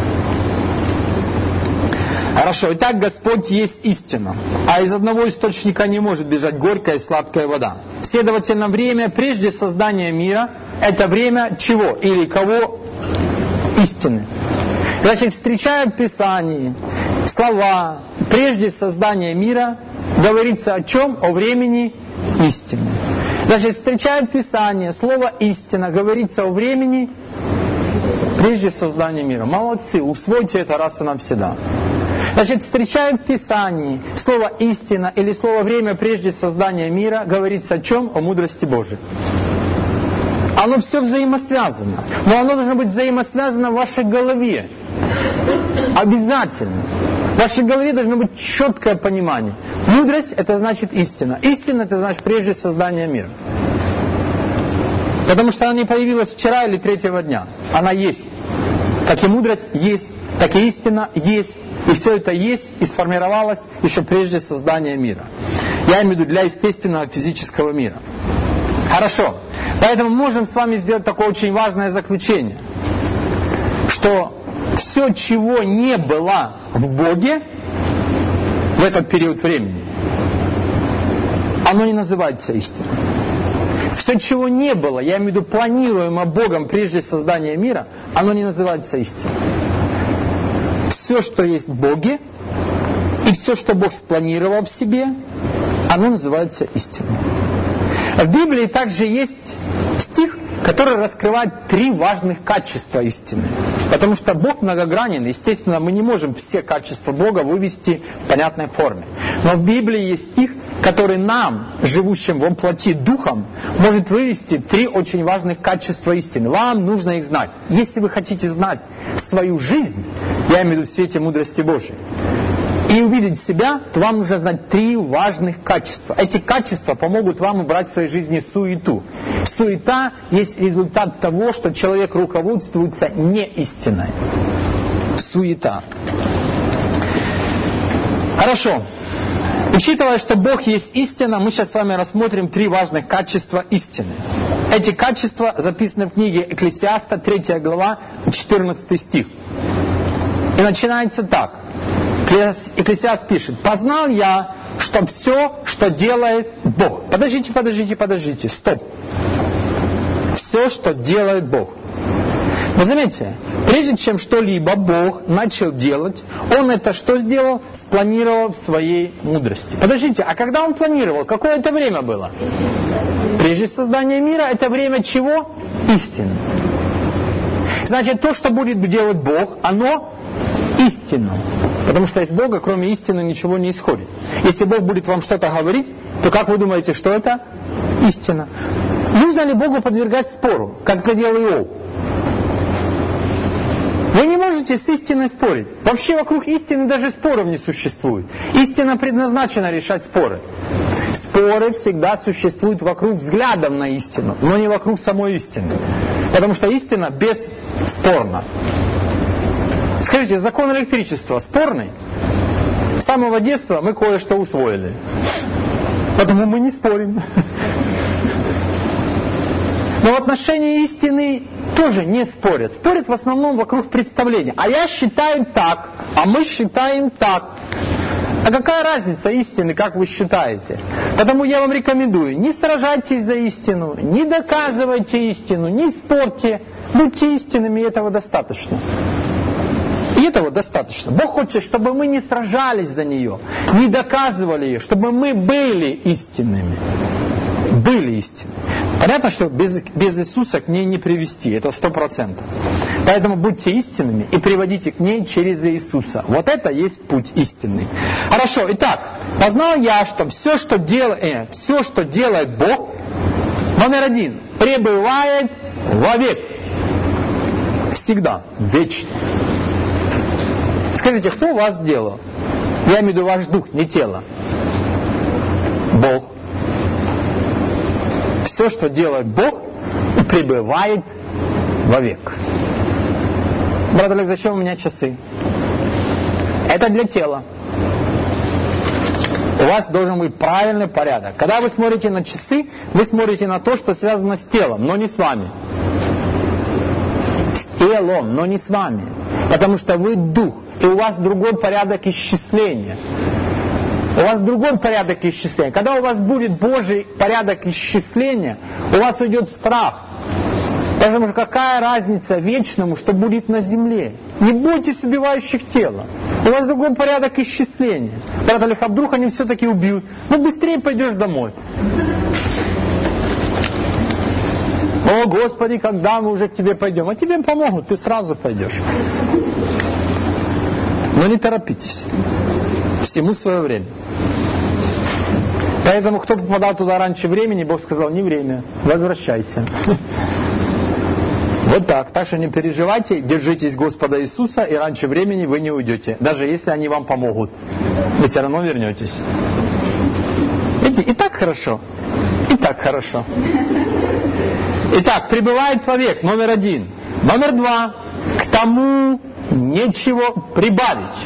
Хорошо, итак, Господь есть истина, а из одного источника не может бежать горькая и сладкая вода. Следовательно, время прежде создания мира – это время чего или кого? Истины. Значит, встречая в Писании слова «прежде создания мира», говорится о чем? О времени истины. Значит, встречая в Писании слово «истина», говорится о времени прежде создания мира. Молодцы, усвойте это раз и навсегда. Значит, встречая в Писании слово «истина» или слово «время прежде создания мира», говорится о чем? О мудрости Божией. Оно все взаимосвязано. Но оно должно быть взаимосвязано в вашей голове. Обязательно. В вашей голове должно быть четкое понимание. Мудрость – это значит истина. Истина – это значит прежде создания мира. Потому что она не появилась вчера или третьего дня. Она есть. Как и мудрость есть, так и истина есть. И все это есть и сформировалось еще прежде создания мира. Я имею в виду для естественного физического мира. Хорошо. Поэтому мы можем с вами сделать такое очень важное заключение, что все, чего не было в Боге в этот период времени, оно не называется истиной. Все, чего не было, я имею в виду планируемо Богом прежде создания мира, оно не называется истиной. Все, что есть в Боге, и все, что Бог спланировал в себе, оно называется истиной. В Библии также есть стих, который раскрывает 3 важных качества истины. Потому что Бог многогранен, естественно, мы не можем все качества Бога вывести в понятной форме. Но в Библии есть стих, который нам, живущим во плоти духом, может вывести 3 очень важных качества истины. Вам нужно их знать. Если вы хотите знать свою жизнь, я имею в виду в свете мудрости Божией, и увидеть себя, то вам нужно знать 3 важных качества. Эти качества помогут вам убрать в своей жизни суету. Суета есть результат того, что человек руководствуется не истиной. Суета. Хорошо. Учитывая, что Бог есть истина, мы сейчас с вами рассмотрим 3 важных качества истины. Эти качества записаны в книге Экклесиаста, 3 глава, 14 стих. И начинается так. Экклесиаст пишет: «Познал я, что все, что делает Бог». Подождите, стоп. Все, что делает Бог. Вы заметите, прежде чем что-либо Бог начал делать, Он это что сделал? Спланировал в своей мудрости. Подождите, а когда Он планировал, какое это время было? Прежде создания мира, это время чего? Истины. Значит, то, что будет делать Бог, оно истинно. Потому что из Бога, кроме истины, ничего не исходит. Если Бог будет вам что-то говорить, то как вы думаете, что это истина? Нужно ли Богу подвергать спору, как это делал Иов? Вы не можете с истиной спорить. Вообще вокруг истины даже споров не существует. Истина предназначена решать споры. Споры всегда существуют вокруг взглядов на истину, но не вокруг самой истины. Потому что истина бесспорна. Скажите, закон электричества спорный? С самого детства мы кое-что усвоили. Поэтому мы не спорим. Но в отношении истины тоже не спорят. Спорят в основном вокруг представления. А я считаю так, а мы считаем так. А какая разница истины, как вы считаете? Поэтому я вам рекомендую, не сражайтесь за истину, не доказывайте истину, не спорьте. Будьте истинными, и этого достаточно. И этого достаточно. Бог хочет, чтобы мы не сражались за нее, не доказывали ее, чтобы мы были истинными. Были истинны. Понятно, что без Иисуса к ней не привести, это 100%. Поэтому будьте истинными и приводите к ней через Иисуса. Вот это есть путь истинный. Хорошо, итак, познал я, что все, что делает Бог, номер 1, пребывает вовек. Всегда, вечно. Скажите, кто вас сделал? Я имею в виду ваш дух, не тело. Бог. Все, что делает Бог, пребывает вовек. Брат Олег, зачем у меня часы? Это для тела. У вас должен быть правильный порядок. Когда вы смотрите на часы, вы смотрите на то, что связано с телом, но не с вами. С телом, но не с вами. Потому что вы дух, и у вас другой порядок исчисления. У вас другой порядок исчисления. Когда у вас будет Божий порядок исчисления, у вас уйдет страх. Потому что какая разница вечному, что будет на земле? Не бойтесь убивающих тело. У вас другой порядок исчисления. Брат Олег, а вдруг они все-таки убьют? Ну быстрее пойдешь домой. О, Господи, когда мы уже к тебе пойдем? А тебе помогут, ты сразу пойдешь. Но не торопитесь. Всему свое время. Поэтому, кто попадал туда раньше времени, Бог сказал, не время, возвращайся. Вот так. Так что не переживайте, держитесь Господа Иисуса, и раньше времени вы не уйдете. Даже если они вам помогут. Вы все равно вернетесь. Видите, и так хорошо. И так хорошо. Итак, пребывает вовек, номер 1. Номер 2. К тому нечего прибавить.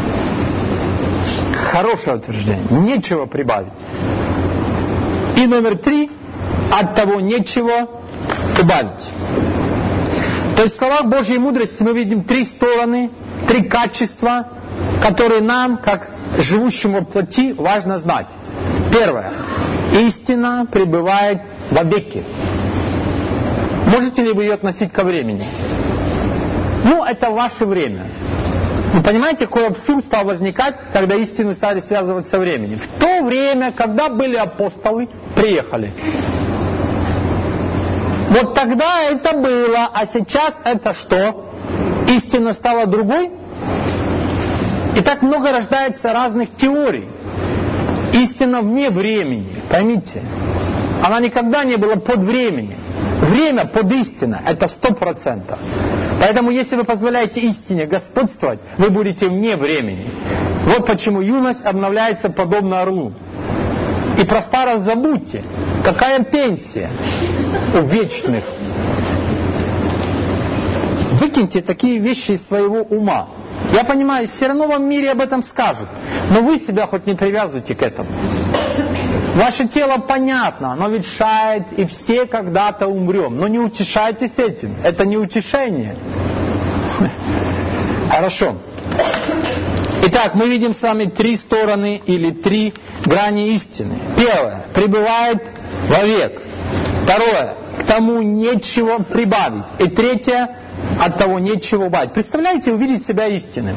Хорошее утверждение. Нечего прибавить. И номер 3. От того нечего убавить. То есть в словах Божьей мудрости мы видим 3 стороны, 3 качества, которые нам, как живущим во плоти, важно знать. Первое. Истина пребывает вовеки. Можете ли вы ее относить ко времени? Ну, это ваше время. Вы понимаете, какой абсурд стал возникать, когда истину стали связывать со временем? В то время, когда были апостолы, приехали. Вот тогда это было, а сейчас это что? Истина стала другой? И так много рождается разных теорий. Истина вне времени, поймите. Она никогда не была под временем. Время под истиной, это 100%. Поэтому, если вы позволяете истине господствовать, вы будете вне времени. Вот почему юность обновляется подобно орлу. И про старость забудьте. Какая пенсия у вечных? Выкиньте такие вещи из своего ума. Я понимаю, все равно вам в мире об этом скажут. Но вы себя хоть не привязывайте к этому. Ваше тело понятно, оно ветшает, и все когда-то умрем. Но не утешайтесь этим. Это не утешение. Хорошо. Итак, мы видим с вами 3 стороны или 3 грани истины. Первое. Пребывает вовек. Второе. К тому нечего прибавить. И третье. От того нечего убавить. Представляете, увидеть себя истинным.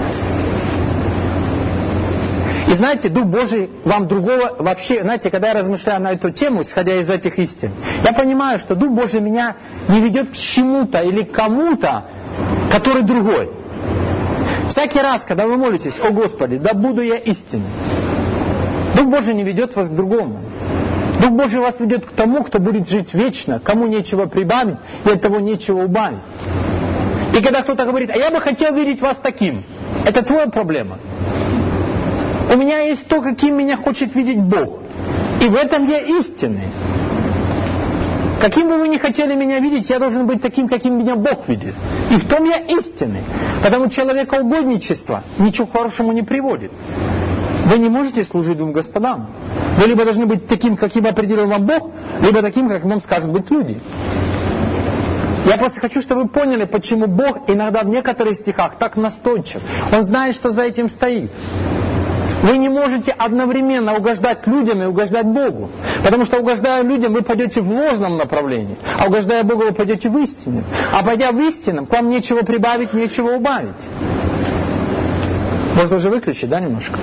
И знаете, Дух Божий вам другого вообще, знаете, когда я размышляю на эту тему, исходя из этих истин, я понимаю, что Дух Божий меня не ведет к чему-то или к кому-то, который другой. Всякий раз, когда вы молитесь: «О Господи, да буду я истинным», Дух Божий не ведет вас к другому. Дух Божий вас ведет к тому, кто будет жить вечно, кому нечего прибавить и от того нечего убавить. И когда кто-то говорит: «А я бы хотел видеть вас таким», это твоя проблема. У меня есть то, каким меня хочет видеть Бог. И в этом я истинный. Каким бы вы ни хотели меня видеть, я должен быть таким, каким меня Бог видит. И в том я истинный. Потому человекоугодничество ничего хорошему не приводит. Вы не можете служить двум господам. Вы либо должны быть таким, каким определил вам Бог, либо таким, как вам скажут быть люди. Я просто хочу, чтобы вы поняли, почему Бог иногда в некоторых стихах так настойчив. Он знает, что за этим стоит. Вы не можете одновременно угождать людям и угождать Богу. Потому что, угождая людям, вы пойдете в ложном направлении. А угождая Богу, вы пойдете в истину. А пойдя в истину, к вам нечего прибавить, нечего убавить. Можно уже выключить, да, немножко?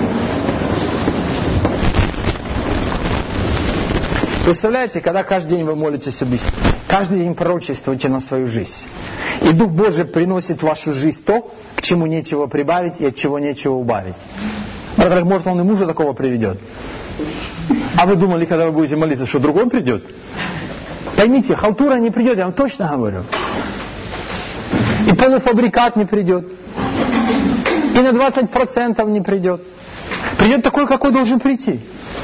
Представляете, когда каждый день вы молитесь об истине, каждый день пророчествуете на свою жизнь. И Дух Божий приносит в вашу жизнь то, к чему нечего прибавить и от чего нечего убавить. Может, он и мужа такого приведет. А вы думали, когда вы будете молиться, что другой придет? Поймите, халтура не придет, я вам точно говорю. И полуфабрикат не придет. И на 20% не придет. Придет такой, какой должен прийти.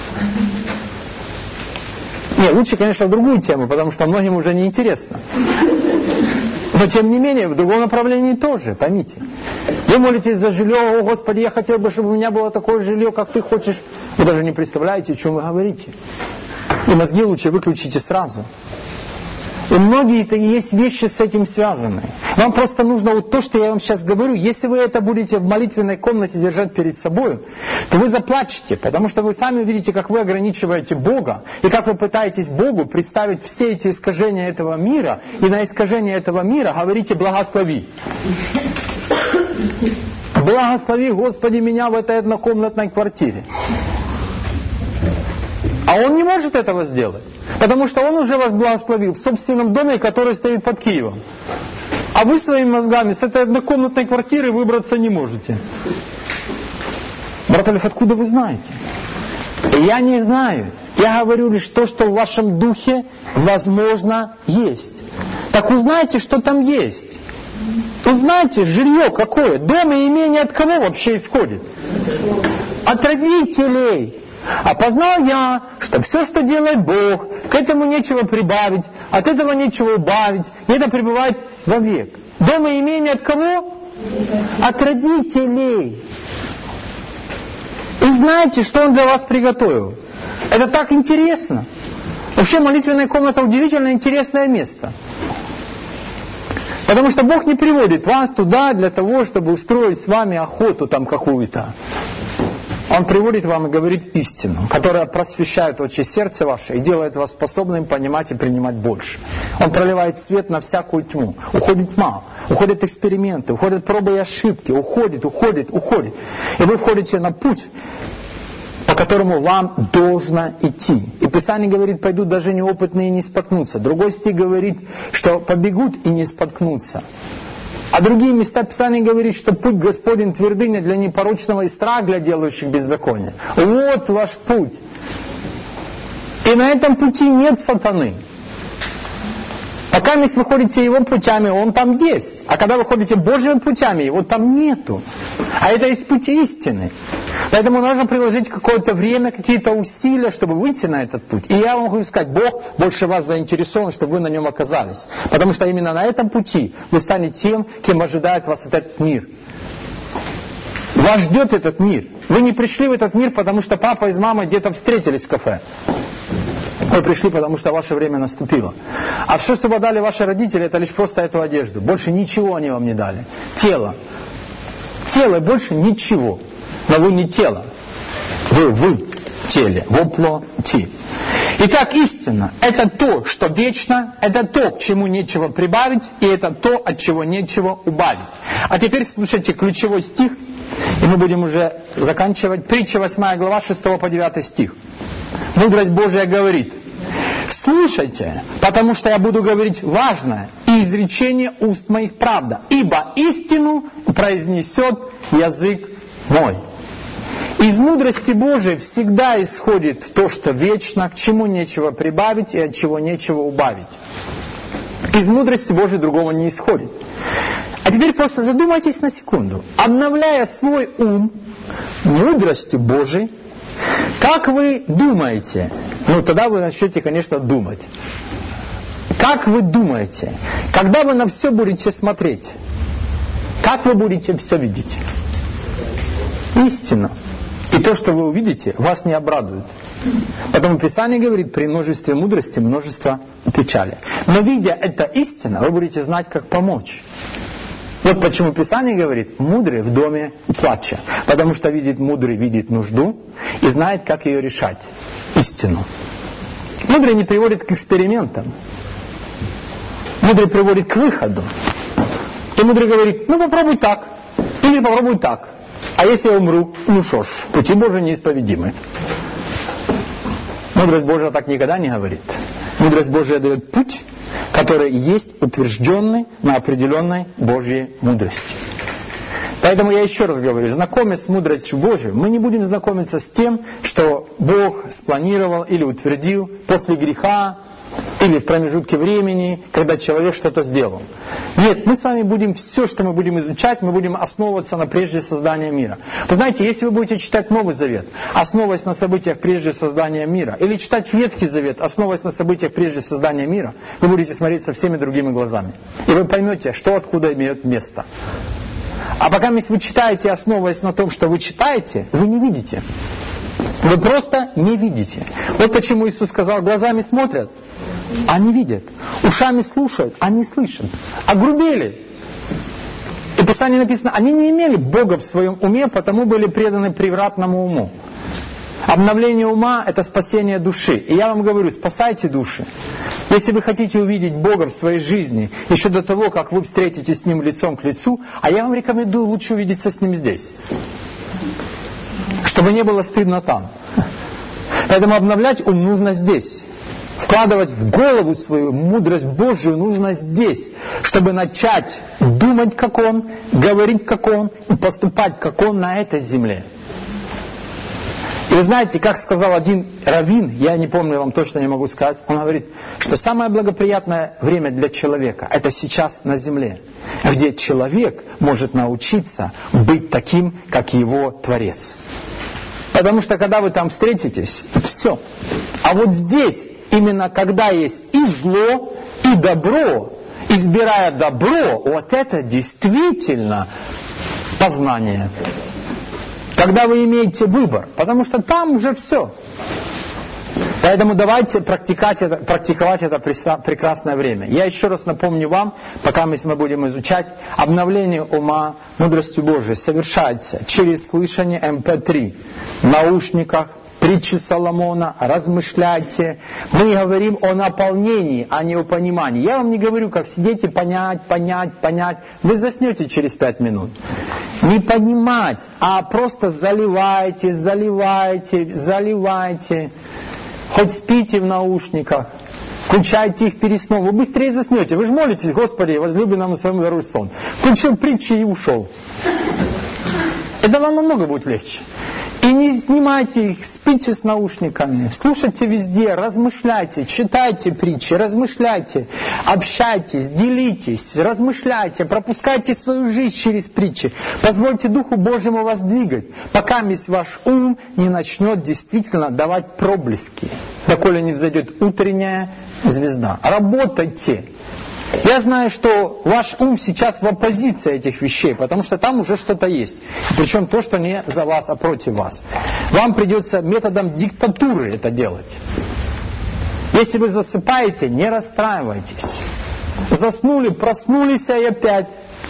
Не, лучше, конечно, в другую тему, потому что многим уже не интересно. Но, тем не менее, в другом направлении тоже, поймите. Вы молитесь за жилье: «О, Господи, я хотел бы, чтобы у меня было такое жилье, как Ты хочешь». Вы даже не представляете, о чем вы говорите. И мозги лучше выключите сразу. И многие-то есть вещи с этим связаны. Вам просто нужно вот то, что я вам сейчас говорю. Если вы это будете в молитвенной комнате держать перед собой, то вы заплачете, потому что вы сами увидите, как вы ограничиваете Бога, и как вы пытаетесь Богу представить все эти искажения этого мира, и на искажение этого мира говорите: «Благослови». Благослови, Господи, меня в этой однокомнатной квартире. А Он не может этого сделать. Потому что Он уже вас благословил в собственном доме, который стоит под Киевом. А вы своими мозгами с этой однокомнатной квартиры выбраться не можете. Брат Олег, откуда вы знаете? Я не знаю. Я говорю лишь то, что в вашем духе, возможно, есть. Так узнайте, что там есть. Узнайте, жилье какое. Дом и имение от кого вообще исходит? От родителей. А познал я, что все, что делает Бог, к этому нечего прибавить, от этого нечего убавить, и это пребывает вовек. Дом и имение от кого? От родителей. И знаете, что Он для вас приготовил? Это так интересно. Вообще молитвенная комната удивительно интересное место. Потому что Бог не приводит вас туда для того, чтобы устроить с вами охоту там какую-то. Он приводит вам и говорит истину, которая просвещает очи сердца ваше и делает вас способным понимать и принимать больше. Он проливает свет на всякую тьму. Уходит тьма, уходят эксперименты, уходят пробы и ошибки, уходит. И вы входите на путь, по которому вам должно идти. И Писание говорит, пойдут даже неопытные и не споткнутся. Другой стих говорит, что побегут и не споткнутся. А другие места Писания говорит, что путь Господень твердыня для непорочного и страх для делающих беззаконие. Вот ваш путь. И на этом пути нет сатаны. Пока вы ходите его путями, он там есть. А когда вы ходите Божьими путями, его там нету. А это есть путь истины. Поэтому нужно приложить какое-то время, какие-то усилия, чтобы выйти на этот путь. И я вам могу сказать, Бог больше вас заинтересован, чтобы вы на нем оказались. Потому что именно на этом пути вы станете тем, кем ожидает вас этот мир. Вас ждет этот мир. Вы не пришли в этот мир, потому что папа и мама где-то встретились в кафе. Вы пришли, потому что ваше время наступило. А все, что вы дали ваши родители, это лишь просто эту одежду. Больше ничего они вам не дали. Тело. Тело и больше ничего. Но вы не тело. Вы в теле, в плоти. Итак, истина – это то, что вечно, это то, к чему нечего прибавить, и это то, от чего нечего убавить. А теперь слушайте ключевой стих, и мы будем уже заканчивать. Притча 8 глава 6 по 9 стих. Мудрость Божия говорит: слушайте, потому что я буду говорить важное, и изречение уст моих правда, ибо истину произнесет язык мой. Из мудрости Божией всегда исходит то, что вечно, к чему нечего прибавить и от чего нечего убавить. Из мудрости Божией другого не исходит. А теперь просто задумайтесь на секунду. Обновляя свой ум мудростью Божией, как вы думаете? Тогда вы начнете, конечно, думать. Как вы думаете, когда вы на все будете смотреть, как вы будете все видеть? Истина. И то, что вы увидите, вас не обрадует. Потому Писание говорит, при множестве мудрости множество печали. Но видя это истина, вы будете знать, как помочь. Вот почему Писание говорит, мудрый в доме плача. Потому что мудрый видит нужду и знает, как ее решать. Истину. Мудрый не приводит к экспериментам. Мудрый приводит к выходу. И мудрый говорит, попробуй так. Или попробуй так. А если я умру, что ж, пути Божии неисповедимы. Мудрость Божия так никогда не говорит. Мудрость Божия дает путь, который есть утвержденный на определенной Божьей мудрости. Поэтому я еще раз говорю, знакомясь с мудростью Божией, мы не будем знакомиться с тем, что Бог спланировал или утвердил после греха, или в промежутке времени, когда человек что-то сделал. Нет, мы с вами будем, все, что мы будем изучать, мы будем основываться на прежде создания мира. Вы знаете, если вы будете читать Новый Завет, основываясь на событиях прежде создания мира, или читать Ветхий Завет, основываясь на событиях прежде создания мира, вы будете смотреть со всеми другими глазами. И вы поймете, что откуда имеет место. А пока вы читаете, основываясь на том, что вы читаете, вы не видите. Вы просто не видите. Вот почему Иисус сказал, глазами смотрят, а не видят. Ушами слушают, а не слышат. Огрубели. И в Писании написано, они не имели Бога в своем уме, потому были преданы превратному уму. Обновление ума – это спасение души. И я вам говорю, спасайте души. Если вы хотите увидеть Бога в своей жизни, еще до того, как вы встретитесь с Ним лицом к лицу, а я вам рекомендую лучше увидеться с Ним здесь. Чтобы не было стыдно там. Поэтому обновлять ум нужно здесь. Вкладывать в голову свою мудрость Божию нужно здесь, чтобы начать думать, как Он, говорить, как Он, и поступать, как Он на этой земле. И вы знаете, как сказал один раввин, я не помню, я вам точно не могу сказать, он говорит, что самое благоприятное время для человека – это сейчас на земле, где человек может научиться быть таким, как его Творец. Потому что когда вы там встретитесь, все. А вот здесь, именно когда есть и зло, и добро, избирая добро, вот это действительно познание. Когда вы имеете выбор, потому что там уже все. Поэтому давайте практиковать это прекрасное время. Я еще раз напомню вам, пока мы будем изучать, обновление ума мудростью Божией совершается через слышание MP3 в наушниках, при притчи Соломона, размышляйте. Мы говорим о наполнении, а не о понимании. Я вам не говорю, как сидеть и понять. Вы заснете через 5 минут. Не понимать, а просто заливайте. Хоть спите в наушниках. Включайте их перед сном, вы быстрее заснете. Вы же молитесь: Господи, возлюби нам и своему даруй сон. Включил притчи и ушел. Это вам намного будет легче. И не снимайте их, спите с наушниками, слушайте везде, размышляйте, читайте притчи, размышляйте, общайтесь, делитесь, размышляйте, пропускайте свою жизнь через притчи. Позвольте Духу Божьему вас двигать, пока ваш ум не начнет действительно давать проблески, доколе не взойдет утренняя звезда. Работайте. Я знаю, что ваш ум сейчас в оппозиции этих вещей, потому что там уже что-то есть. Причем то, что не за вас, а против вас. Вам придется методом диктатуры это делать. Если вы засыпаете, не расстраивайтесь. Заснули, проснулись и опять.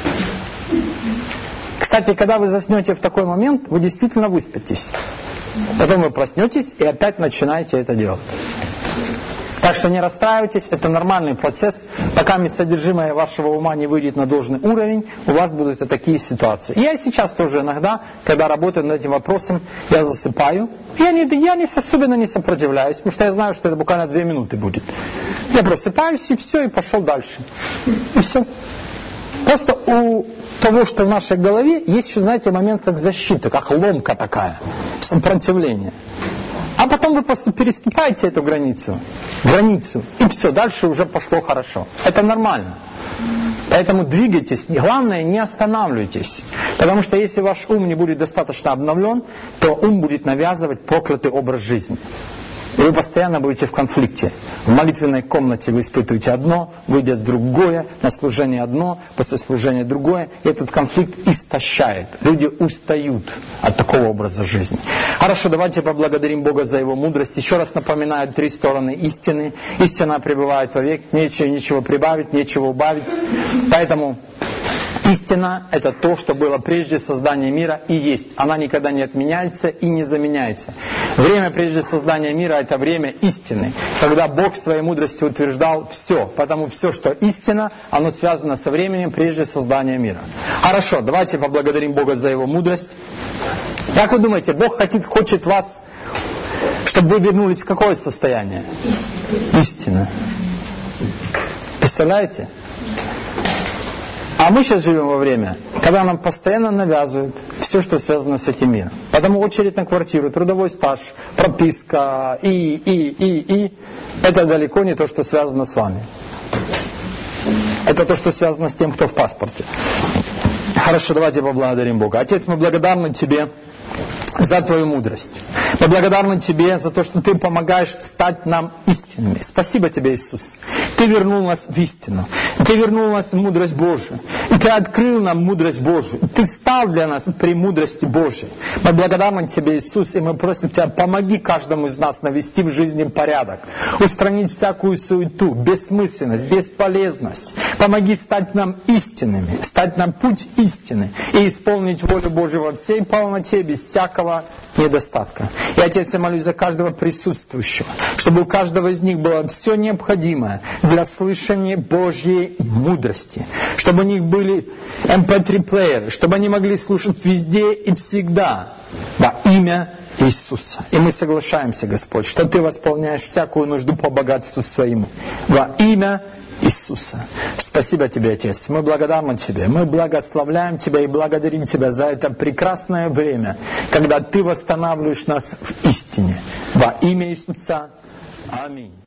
Кстати, когда вы заснете в такой момент, вы действительно выспитесь. Потом вы проснетесь и опять начинаете это делать. Так что не расстраивайтесь, это нормальный процесс. Пока содержимое вашего ума не выйдет на должный уровень, у вас будут такие ситуации. Я сейчас тоже иногда, когда работаю над этим вопросом, я засыпаю. Я особенно не сопротивляюсь, потому что я знаю, что это буквально 2 минуты будет. Я просыпаюсь и все, и пошел дальше. И все. Просто у того, что в нашей голове, есть еще, знаете, момент как защита, как ломка такая, сопротивление. А потом вы просто переступаете эту границу, и все, дальше уже пошло хорошо. Это нормально. Поэтому двигайтесь, главное, не останавливайтесь. Потому что если ваш ум не будет достаточно обновлен, то ум будет навязывать проклятый образ жизни. И вы постоянно будете в конфликте. В молитвенной комнате вы испытываете одно, выйдя другое, на служение одно, после служения другое. И этот конфликт истощает. Люди устают от такого образа жизни. Хорошо, давайте поблагодарим Бога за Его мудрость. Еще раз напоминаю 3 стороны истины. Истина пребывает вовек, нечего прибавить, нечего убавить. Поэтому истина – это то, что было прежде создания мира и есть. Она никогда не отменяется и не заменяется. Время прежде создания мира – это время истины, когда Бог в своей мудрости утверждал все. Потому все, что истина, оно связано со временем прежде создания мира. Хорошо, давайте поблагодарим Бога за Его мудрость. Как вы думаете, Бог хочет вас, чтобы вы вернулись в какое состояние? Истина. Представляете? А мы сейчас живем во время, когда нам постоянно навязывают все, что связано с этим миром. Потому очередь на квартиру, трудовой стаж, прописка это далеко не то, что связано с вами. Это то, что связано с тем, кто в паспорте. Хорошо, давайте поблагодарим Бога. Отец, мы благодарны Тебе за Твою мудрость. Мы благодарны Тебе за то, что Ты помогаешь стать нам истинными. Спасибо Тебе, Иисус. Ты вернул нас в истину. Ты вернул нас в мудрость Божию. И Ты открыл нам мудрость Божию. Ты стал для нас премудростью Божией. Мы благодарны Тебе, Иисус, и мы просим Тебя, помоги каждому из нас навести в жизни порядок, устранить всякую суету, бессмысленность, бесполезность. Помоги стать нам истинными, стать нам путь истины и исполнить волю Божию во всей полноте, без всякого недостатка. И, Отец, я молюсь за каждого присутствующего, чтобы у каждого из них было все необходимое для слышания Божьей мудрости, чтобы у них были MP3-плееры, чтобы они могли слушать везде и всегда во имя Иисуса. И мы соглашаемся, Господь, что Ты восполняешь всякую нужду по богатству своему во имя Иисуса. Спасибо Тебе, Отец. Мы благодарны Тебе. Мы благословляем Тебя и благодарим Тебя за это прекрасное время, когда Ты восстанавливаешь нас в истине. Во имя Иисуса. Аминь.